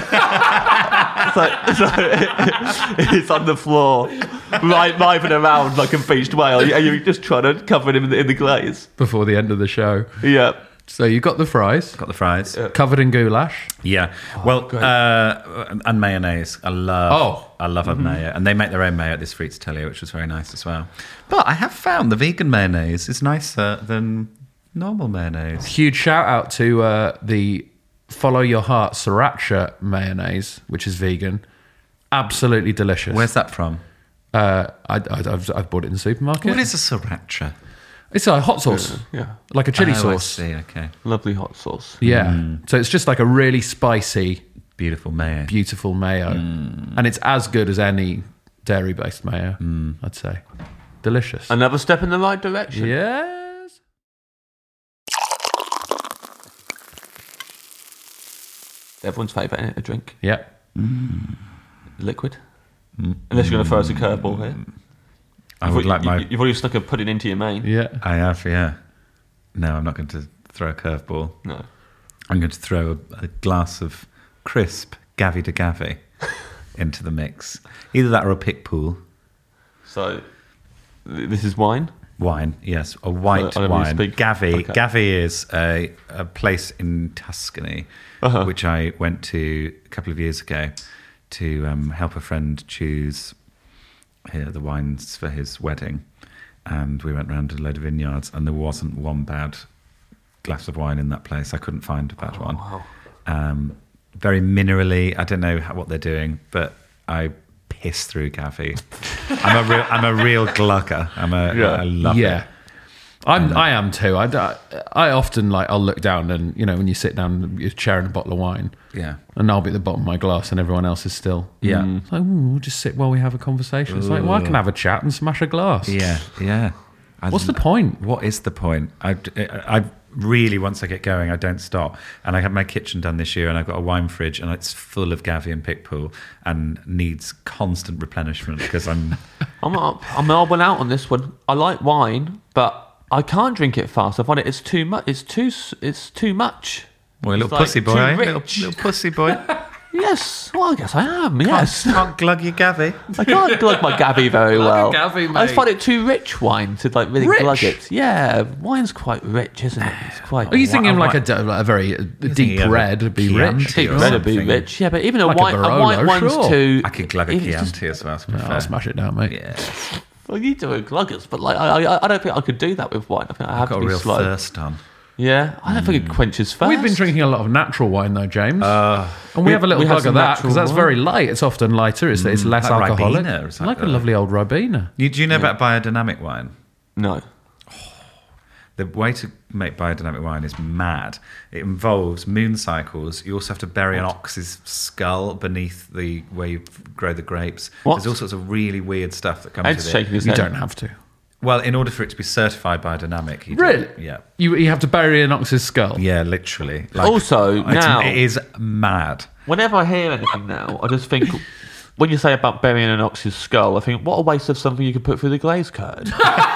So it's on the floor, writhing around like a beached whale, and you're just trying to cover him in the glaze. Before the end of the show. Yeah. So you got the fries. Got the fries. Covered in goulash. Yeah. And mayonnaise. I love a mayo. And they make their own mayo at this Frites Atelier, which was very nice as well. But I have found the vegan mayonnaise is nicer than normal mayonnaise. Huge shout out to the Follow Your Heart Sriracha mayonnaise, which is vegan. Absolutely delicious. Where's that from? I've bought it in the supermarket. What is a sriracha? It's a hot sauce. Yeah. Like a chili I sauce. see, okay. Lovely hot sauce. Yeah. So it's just like a really spicy, Beautiful mayo. beautiful mayo. And it's as good as any dairy-based mayo, I'd say. Delicious. Another step in the right direction. Yes. Everyone's favourite, isn't it? A drink. Yeah. Liquid. Unless you're going to throw us a curveball here. I would like my... You've already stuck a pudding into your main. Yeah. I have, yeah. No, I'm not going to throw a curveball. No. I'm going to throw a glass of crisp Gavi de Gavi into the mix. Either that or a pick pool. So, this is wine? Wine, yes. A white I don't wine. speak- Gavi. okay. Gavi is a place in Tuscany, which I went to a couple of years ago to help a friend choose the wines for his wedding. And we went round a load of vineyards, and there wasn't one bad glass of wine in that place. I couldn't find a bad one. Wow. Very minerally. I don't know what they're doing, but I piss through Gavi. I'm a real glugger. I love it. I am too. I often I'll look down and when you sit down, you're sharing a bottle of wine. Yeah. And I'll be at the bottom of my glass and everyone else is still. Yeah. It's like, we'll just sit while we have a conversation. It's like, well, I can have a chat and smash a glass. Yeah, yeah. What's the point? What is the point? I really, once I get going, I don't stop. And I had my kitchen done this year, and I've got a wine fridge, and it's full of Gavi and Pickpool, and needs constant replenishment because I'm I'm an odd one out on this one. I like wine, but I can't drink it fast. I find it's too much. It's too much. well, a little It's like pussy boy, too eh? rich. Little pussy boy. Yes, well, I guess I am. Yes, Can't glug your Gavi. I can't glug my Gavi very well. Gavi, I just mate. find it too rich wine to really Rich? glug it. Yeah, wine's quite rich, isn't it? It's quite. Are you thinking Why- like a very deep of a red would be Chianti rich? or Deep red would be something. rich. Yeah, but even a Like a wine, Barolo, one's sure. too. I could glug a it's just- Chianti as well. To be No, fair. I'll smash it down, mate. Yeah, Well, you do a gluggers, but I don't think I could do that with wine. I think I have I've got to a be real slow. thirst on. Yeah, I don't think it quenches thirst. We've been drinking a lot of natural wine though, James. And we have a little we have bug some of that natural because that's wine. very light. It's often lighter. It's less like alcoholic. Ribena or something Like a like that. lovely old Ribena. Do you know about biodynamic wine? No. The way to make biodynamic wine is mad. It involves moon cycles. You also have to bury an ox's skull beneath the where you grow the grapes. What? There's all sorts of really weird stuff that comes Ed's with shaking it. his You head. don't have to. Well, in order for it to be certified biodynamic, you do. Really? Yeah. You have to bury an ox's skull. Yeah, literally. Also, now- it is mad. Whenever I hear anything now, I just think, when you say about burying an ox's skull, I think, what a waste of something you could put through the glaze curd.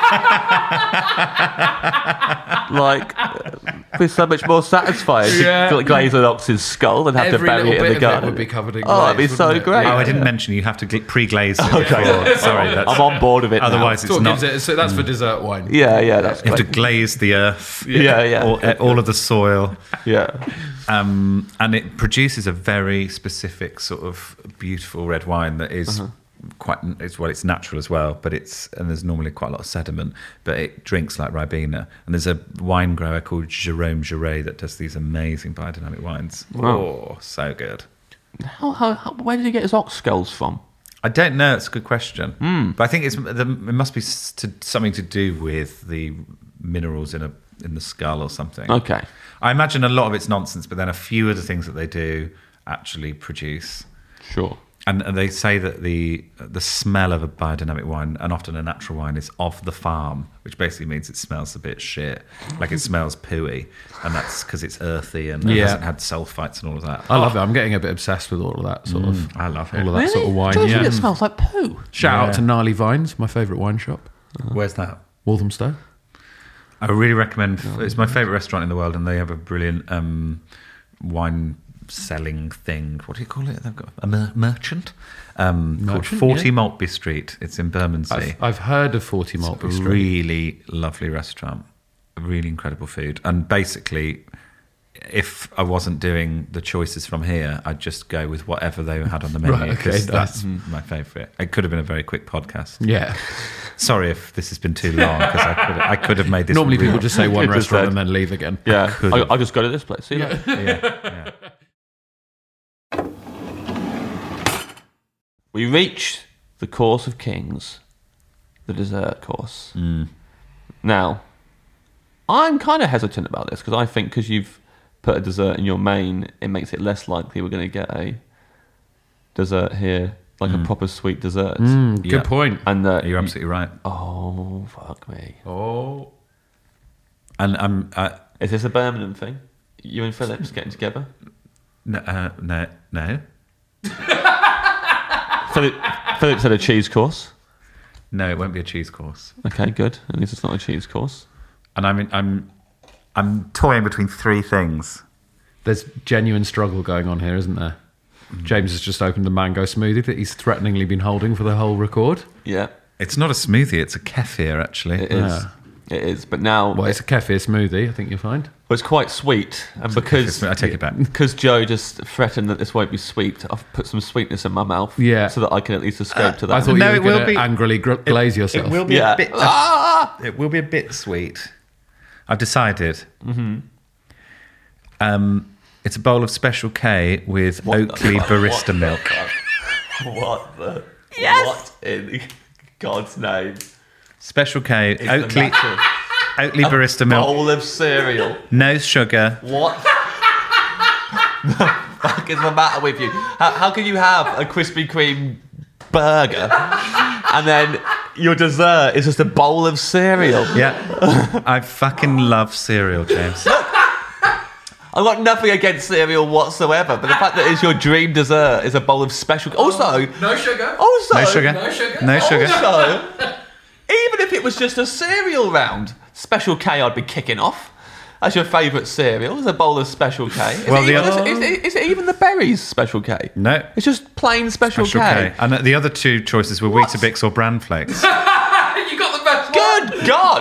Like, it'd be so much more satisfying to glaze an ox's skull than have Every to bury little it in bit the of garden. it would be covered in glaze. Oh, it'd be so wouldn't it? great. Oh, I didn't mention you have to pre-glaze it. Okay. before. Sorry, that's, I'm on board with it now. Otherwise, it's Sort of not. gives it, so that's for dessert wine. Yeah, that's You have to great. glaze the earth. Yeah. All of the soil. Yeah. And it produces a very specific sort of beautiful red wine that is it's natural as well, but and there's normally quite a lot of sediment, but it drinks like Ribena. And there's a wine grower called Jérôme Jouret that does these amazing biodynamic wines. Wow. Oh, so good. Where did he get his ox skulls from? I don't know. It's a good question, but I think it must be something to do with the minerals in the skull or something. Okay. I imagine a lot of it's nonsense, but then a few of the things that they do actually produce. Sure. And they say that the smell of a biodynamic wine, and often a natural wine, is off the farm, which basically means it smells a bit shit, like it smells pooey, and that's because it's earthy and it hasn't had sulfites and all of that. I love it. I'm getting a bit obsessed with all of that sort of. I love it. All of that sort of wine. Don't you Yeah. think it smells like poo? Shout out to Gnarly Vines, my favourite wine shop, Where's that? Walthamstow. I really recommend. It's my favourite restaurant in the world, and they have a brilliant wine selling thing. What do you call it? They've got a merchant called 40 Maltby Street. It's in Bermondsey. I've heard of 40 Maltby It's a Street. really lovely restaurant, really incredible food, and basically, if I wasn't doing the choices from here, I'd just go with whatever they had on the menu. Right, okay, 'cause nice. that's my favourite. It could have been a very quick podcast. Yeah. Sorry if this has been too long, because I could have made this. Normally really- people just say one Just restaurant said. and then leave again. Yeah. could've. I'll just go to this place. See you later. yeah. We reach the course of kings, the dessert course. Now, I'm kind of hesitant about this because I think because you've put a dessert in your main, it makes it less likely we're going to get a dessert here, like a proper sweet dessert. Good Yeah. point. And You're absolutely right. oh fuck me! Oh. And Is this a Birmingham thing? You and Phillips getting together? no. Phillips had a cheese course. No, it won't be a cheese course. Okay, good. At least it's not a cheese course. And I'm toying between three things. There's genuine struggle going on here, isn't there? James has just opened a mango smoothie that he's threateningly been holding for the whole record. Yeah, It's not a smoothie; it's a kefir, actually. it is. Yeah. It is. But now, Well, it's a kefir smoothie, I think you'll find. well, it's quite sweet, and because I take it back. because Joe just threatened that this won't be sweet, I've put some sweetness in my mouth, Yeah. so that I can at least escape to that. I thought No, you it were will going to be- angrily glaze yourself. It will be Yeah. a bit. It will be a bit sweet. I've decided. It's a bowl of Special K with Oakley barista milk. What the? Yes. What in God's name? Special K, Is Oakley, the matter? Oakley barista milk, Bowl of cereal. no sugar. What? the fuck is the matter with you? How can you have a Krispy Kreme burger and then your dessert is just a bowl of cereal? Yeah, I fucking love cereal, James. I've got nothing against cereal whatsoever, but the fact that it's your dream dessert is a bowl of special. Also, No sugar. also, No sugar. No sugar. No sugar. Also, even if it was just a cereal round, Special K I'd be kicking off. As your favourite cereal, is a bowl of Special K. Is it even the berries Special K? No. It's just plain Special Special K. K. And the other two choices were Weetabix or Bran Flakes. You got the best one. Good God!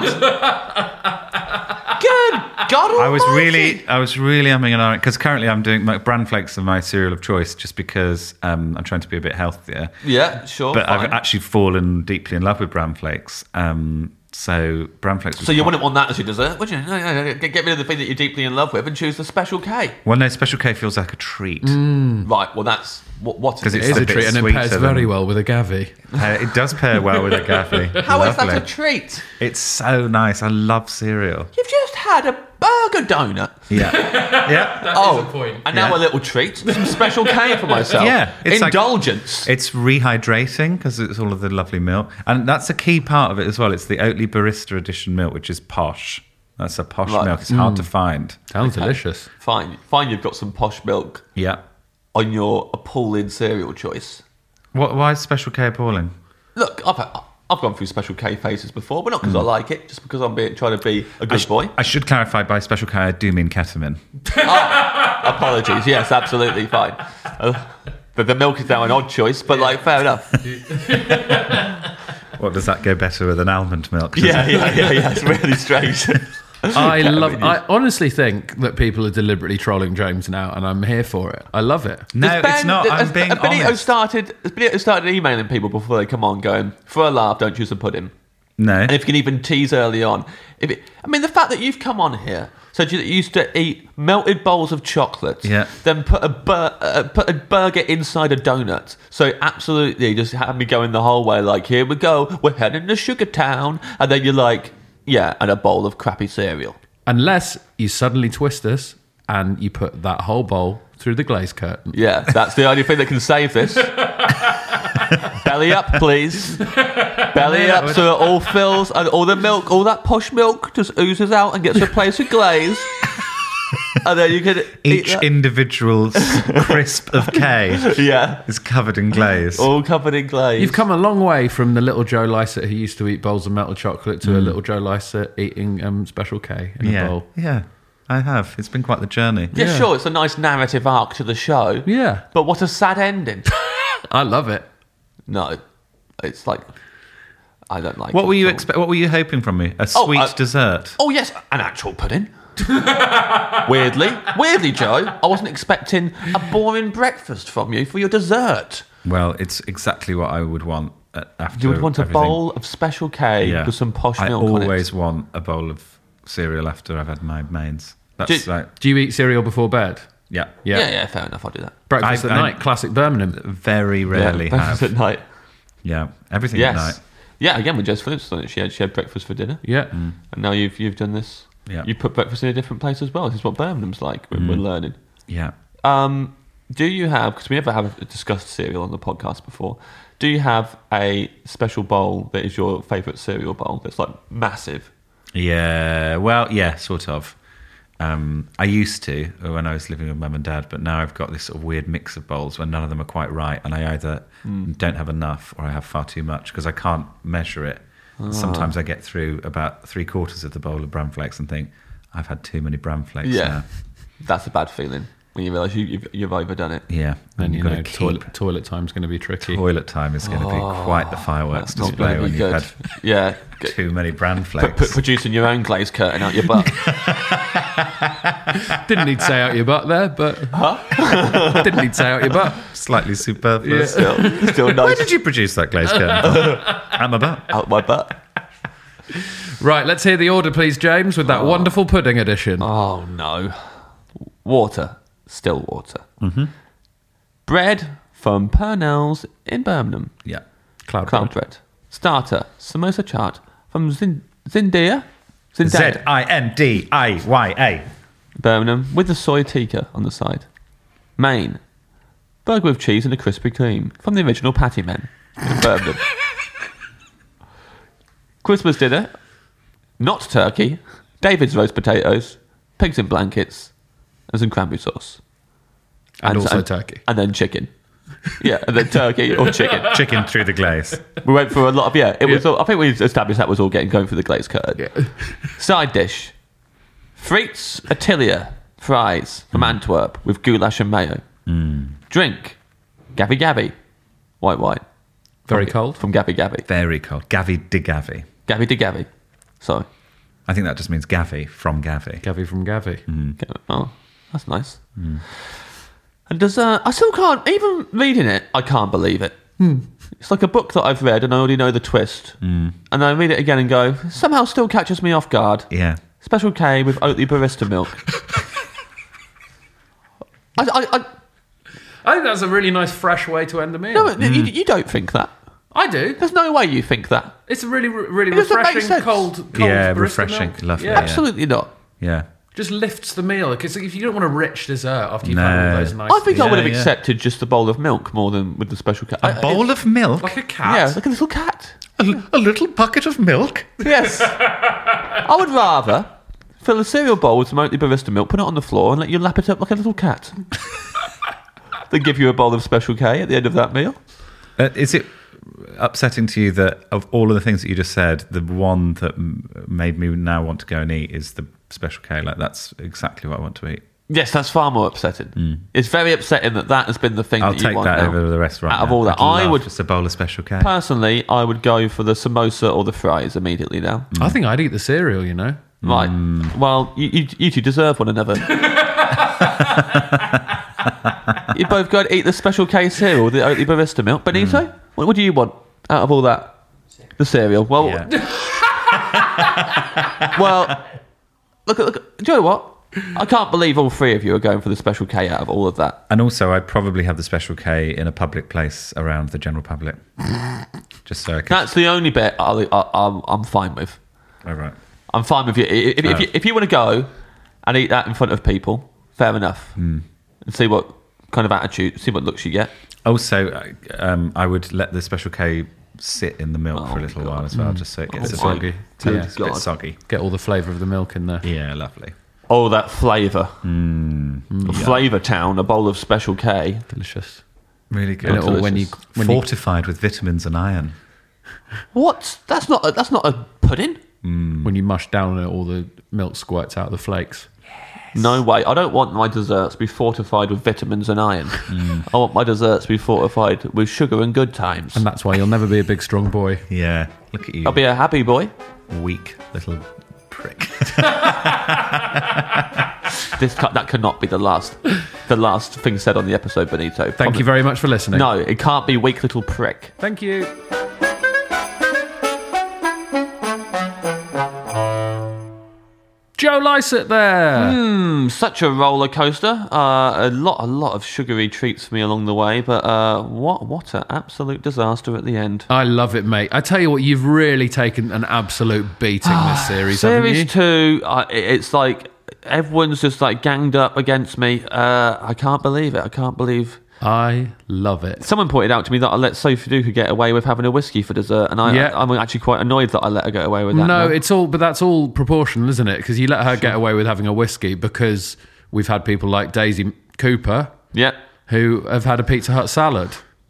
Good God I was almighty. really umming and ahhing because currently I'm doing Bran Flakes are my cereal of choice just because I'm trying to be a bit healthier. Yeah, sure. But fine. I've actually fallen deeply in love with Bran Flakes. So bran flakes. Was So you quite- wouldn't want that as your dessert, would you? No. Get rid of the thing that you're deeply in love with and choose the Special K. Well, no, Special K feels like a treat. Right. Well, that's what Because It is a a bit treat, and it sweeter pairs than- very well with a Gavi. It does pair well with a Gavi. How is that Lovely. a treat? It's so nice. I love cereal. You've just had a burger donut. Yeah. Yeah. Oh, point. and now Yeah. a little treat, some Special K for myself. Yeah, it's like- indulgence. It's rehydrating because it's all of the lovely milk. And that's a key part of it as well. It's the Oatly Barista Edition milk, which is posh. That's a posh Right. milk. It's hard to find. Sounds delicious. Fine. You've got some posh milk Yeah. on your appalling cereal choice. Why is Special K appalling? Look, I've gone through Special K phases before, but not because I like it, just because I'm trying to be a good boy. I should clarify by Special K, I do mean ketamine. Apologies. Yes, absolutely fine. But the milk is now an odd choice, but fair enough. What, does that go better with an almond milk? does Yeah. it? It's really strange. I honestly think that people are deliberately trolling James now, and I'm here for it. I love it. No, it's not. I'm being Benito honest. started emailing people before they come on, going, for a laugh, don't choose a pudding. No. And if you can even tease early on. The fact that you've come on here, said you used to eat melted bowls of chocolate, Yeah. then put a burger inside a donut. So absolutely just had me going the whole way, here we go, we're heading to Sugar Town. And then you're like, yeah, and a bowl of crappy cereal. Unless you suddenly twist us and you put that whole bowl through the glaze curtain. Yeah, that's the only thing that can save this. Belly up, please. Belly up so it all fills and all the milk, all that posh milk just oozes out and gets replaced with glaze. And then you can eat Each that. individual crisp of K Yeah, is covered in glaze. all covered in glaze. You've come a long way from the little Joe Lycett who used to eat bowls of melted chocolate to a little Joe Lycett eating Special K in a bowl. Yeah, I have. It's been quite the journey. Yeah, sure, it's a nice narrative arc to the show. Yeah. But what a sad ending. I love it. No, it's I don't like What it were you at all. What were you hoping from me? A sweet dessert? Oh yes, an actual pudding. Weirdly, Joe, I wasn't expecting a boring breakfast from you for your dessert. Well, it's exactly what I would want after. You would want everything. a bowl of Special K Yeah. with some posh I milk on it. always want a bowl of cereal after I've had my mains. That's Do- Do you eat cereal before bed? yeah. Yeah, fair enough. I'll do that. Breakfast I- at I- night, classic Birmingham. Very rarely breakfast have. at night. Yeah, everything at night. Yes. Yeah, again with Jess Phillips on it. She had breakfast for dinner. Yeah. Mm. And now you've done this. Yeah. You put breakfast in a different place as well. This is what Birmingham's like. We're learning. Yeah. Do you have, because we never have discussed cereal on the podcast before, do you have a special bowl that is your favourite cereal bowl that's massive? Yeah, well, yeah, sort of. I used to when I was living with mum and dad, but now I've got this sort of weird mix of bowls where none of them are quite right, and I either don't have enough or I have far too much because I can't measure it. Sometimes I get through about 3/4 of the bowl of bran flakes and think, I've had too many bran flakes now. That's a bad feeling when you realise you've overdone it. Yeah, Then and you you've know got to keep. toilet time's going to be tricky. Toilet time is going to be quite the fireworks That's not display going to when be you've good. had Yeah. too many bran flakes. Producing your own glaze curtain out your butt. Didn't need to say out your butt there, but didn't need to say out your butt. Slightly superfluous. Still Where nice. did you produce that glaze curtain? At my butt. Out my butt. Right, let's hear the order, please, James, with that wonderful pudding edition. Oh no. Water. Still water. Mm-hmm. Bread from Purnell's in Birmingham. Yeah. Cloud Cloud bread. Starter. Samosa chaat from Zindaya. Zindiya. Birmingham with the soy tikka on the side. Main. Burger with cheese and a Krispy Kreme from the original Patty Men in Birmingham. Christmas dinner. Not turkey. David's roast potatoes. Pigs in blankets. And some cranberry sauce. And also turkey. And then chicken. Yeah, and then turkey or chicken. Chicken through the glaze. We went for a lot of, it was all, I think we established that was all going through the glaze curtain. Yeah. Side dish. Frites Attilia fries from Antwerp with goulash and mayo. Drink. Gavi Gavi. White wine. Very cold. From Gavi Gavi. Very cold. Gavi de Gavi. Gavi de Gavi. Sorry. I think that just means Gavi from Gavi. Gavi from Gavi. Oh, that's nice. And dessert. I still can't, even reading it, I can't believe it. It's like a book that I've read and I already know the twist. And I read it again and go, somehow still catches me off guard. Yeah. Special K with Oatly barista milk. I think that's a really nice, fresh way to end the meal. No, you don't think that. I do. There's no way you think that. It's a really, really It doesn't make refreshing, sense. cold Yeah, barista refreshing. milk. Lovely. Yeah. Absolutely not. Yeah. Just lifts the meal. Because if you don't want a rich dessert after you've No. had all those nice I think I would have yeah. accepted just a bowl of milk more than with the Special K. A bowl of milk? like a cat. Yeah, like a little cat. A little bucket of milk? Yes. I would rather fill a cereal bowl with some Oatly barista milk, put it on the floor, and let you lap it up like a little cat. Than give you a bowl of Special K at the end of that meal. Is it upsetting to you that of all of the things that you just said, the one that made me now want to go and eat is the Special K? Like, that's exactly what I want to eat. Yes, that's far more upsetting. It's very upsetting that has been the thing I'll that you take want that now. over the restaurant. Out of now. all that, I'd I love would just a bowl of Special K. personally, I would go for the samosa or the fries immediately now. I think I'd eat the cereal, you know. Right. Well, you two deserve one another. You both go and eat the Special K cereal, the Oatly barista milk. Benito, what do you want out of all that? The cereal. Well, Yeah. well, look. Do you know what? I can't believe all three of you are going for the Special K out of all of that. And also, I'd probably have the Special K in a public place around the general public. Just so I could... That's the only bit I'm fine with. All right. I'm fine with you. If you want to go and eat that in front of people, fair enough. And see what kind of attitude, see what looks you get. Also, I would let the Special K sit in the milk for a little while as well, just so it gets a soggy. bit God. soggy. Get all the flavour of the milk in there. Yeah, lovely. Oh, that flavour. Flavour Town, a bowl of Special K. Delicious. Really good. And it all, when you Fortified with vitamins and iron. What? That's not a pudding? when you mush down it, all the milk squirts out of the flakes. No way. I don't want my desserts to be fortified with vitamins and iron. I want my desserts to be fortified with sugar and good times. And that's why you'll never be a big, strong boy. Yeah, look at you. I'll be a happy boy. Weak little prick. That cannot be the last thing said on the episode, Benito. Thank you very much for listening. No, it can't be weak little prick. Thank you. Joe Lycett there. Such a roller coaster. A lot of sugary treats for me along the way, but what an absolute disaster at the end. I love it, mate. I tell you what, you've really taken an absolute beating this series, haven't you? Series 2, it's like everyone's just like ganged up against me. I can't believe it. I love it. Someone pointed out to me that I let Sophie Duker get away with having a whiskey for dessert, and I'm actually quite annoyed that I let her get away with that. No, now. but that's all proportional, isn't it? Because you let her get away with having a whiskey because we've had people like Daisy Cooper, who have had a Pizza Hut salad.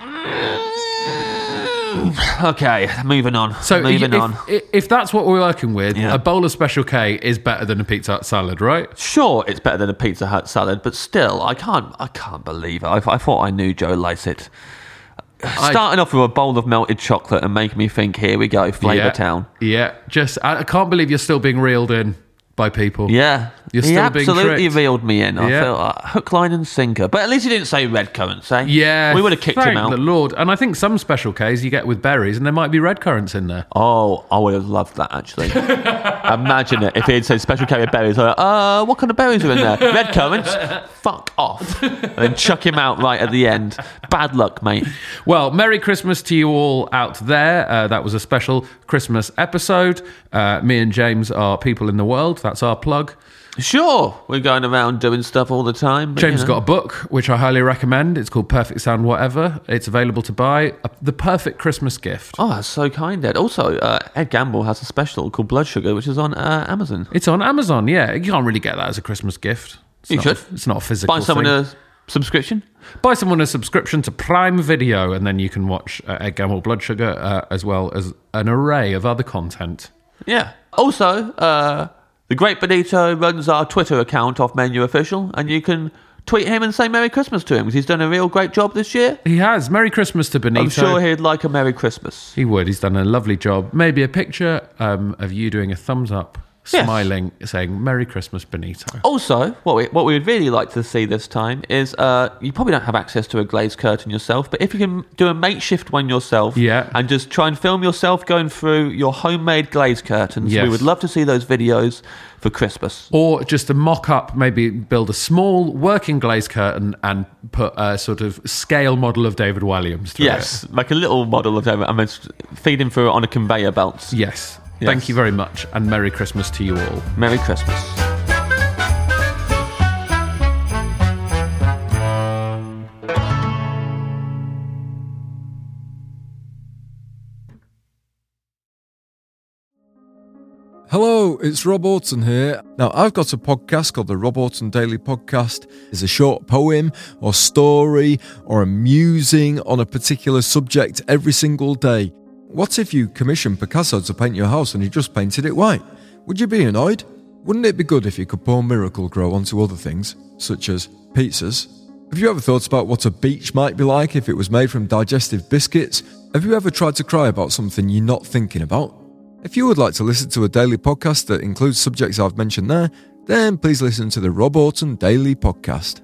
Okay, moving on. So if that's what we're working with, Yeah. a bowl of Special K is better than a Pizza Hut salad, right? Sure, it's better than a Pizza Hut salad, but still, I can't believe it. I thought I knew Joe Lycett. Starting off with a bowl of melted chocolate and making me think, here we go, Flavour Town. Yeah, I can't believe you're still being reeled in by people. Yeah, You're he still being absolutely tricked. reeled me in. I Yeah. felt hook, line and sinker. But at least he didn't say red currants, eh? Yeah, we would have kicked him thank out. the Lord. And I think some Special Ks you get with berries, and there might be red currants in there. Oh, I would have loved that, actually. Imagine it if he had said special K with berries. Like, what kind of berries are in there? Red currants? Fuck off. And then chuck him out right at the end. Bad luck, mate. Well, Merry Christmas to you all out there. That was a special Christmas episode. Me and James are people in the world. That's our plug. Sure, we're going around doing stuff all the time. But, James has got a book, which I highly recommend. It's called Perfect Sound Whatever. It's available to buy. The perfect Christmas gift. Oh, that's so kind, Ed. Also, Ed Gamble has a special called Blood Sugar, which is on Amazon. It's on Amazon, yeah. You can't really get that as a Christmas gift. It's not a physical Buy someone thing. a subscription? Buy someone a subscription to Prime Video, and then you can watch Ed Gamble Blood Sugar, as well as an array of other content. Yeah. Also, the Great Benito runs our Twitter account off Menu Official, and you can tweet him and say Merry Christmas to him, because he's done a real great job this year. He has. Merry Christmas to Benito. I'm sure he'd like a Merry Christmas. He would. He's done a lovely job. Maybe a picture of you doing a thumbs up smiling, saying, Merry Christmas, Benito. Also, what we would really like to see this time is, you probably don't have access to a glazed curtain yourself, but if you can do a makeshift one yourself and just try and film yourself going through your homemade glazed curtains, we would love to see those videos for Christmas. Or just a mock-up, maybe build a small working glazed curtain and put a sort of scale model of David Walliams through it. Like a little model of David, and feed him through it on a conveyor belt. Yes. Thank you very much, and Merry Christmas to you all. Merry Christmas. Hello, it's Rob Orton here. Now, I've got a podcast called the Rob Orton Daily Podcast. It's a short poem or story or a musing on a particular subject every single day. What if you commissioned Picasso to paint your house and he just painted it white? Would you be annoyed? Wouldn't it be good if you could pour Miracle-Gro onto other things, such as pizzas? Have you ever thought about what a beach might be like if it was made from digestive biscuits? Have you ever tried to cry about something you're not thinking about? If you would like to listen to a daily podcast that includes subjects I've mentioned there, then please listen to the Rob Orton Daily Podcast.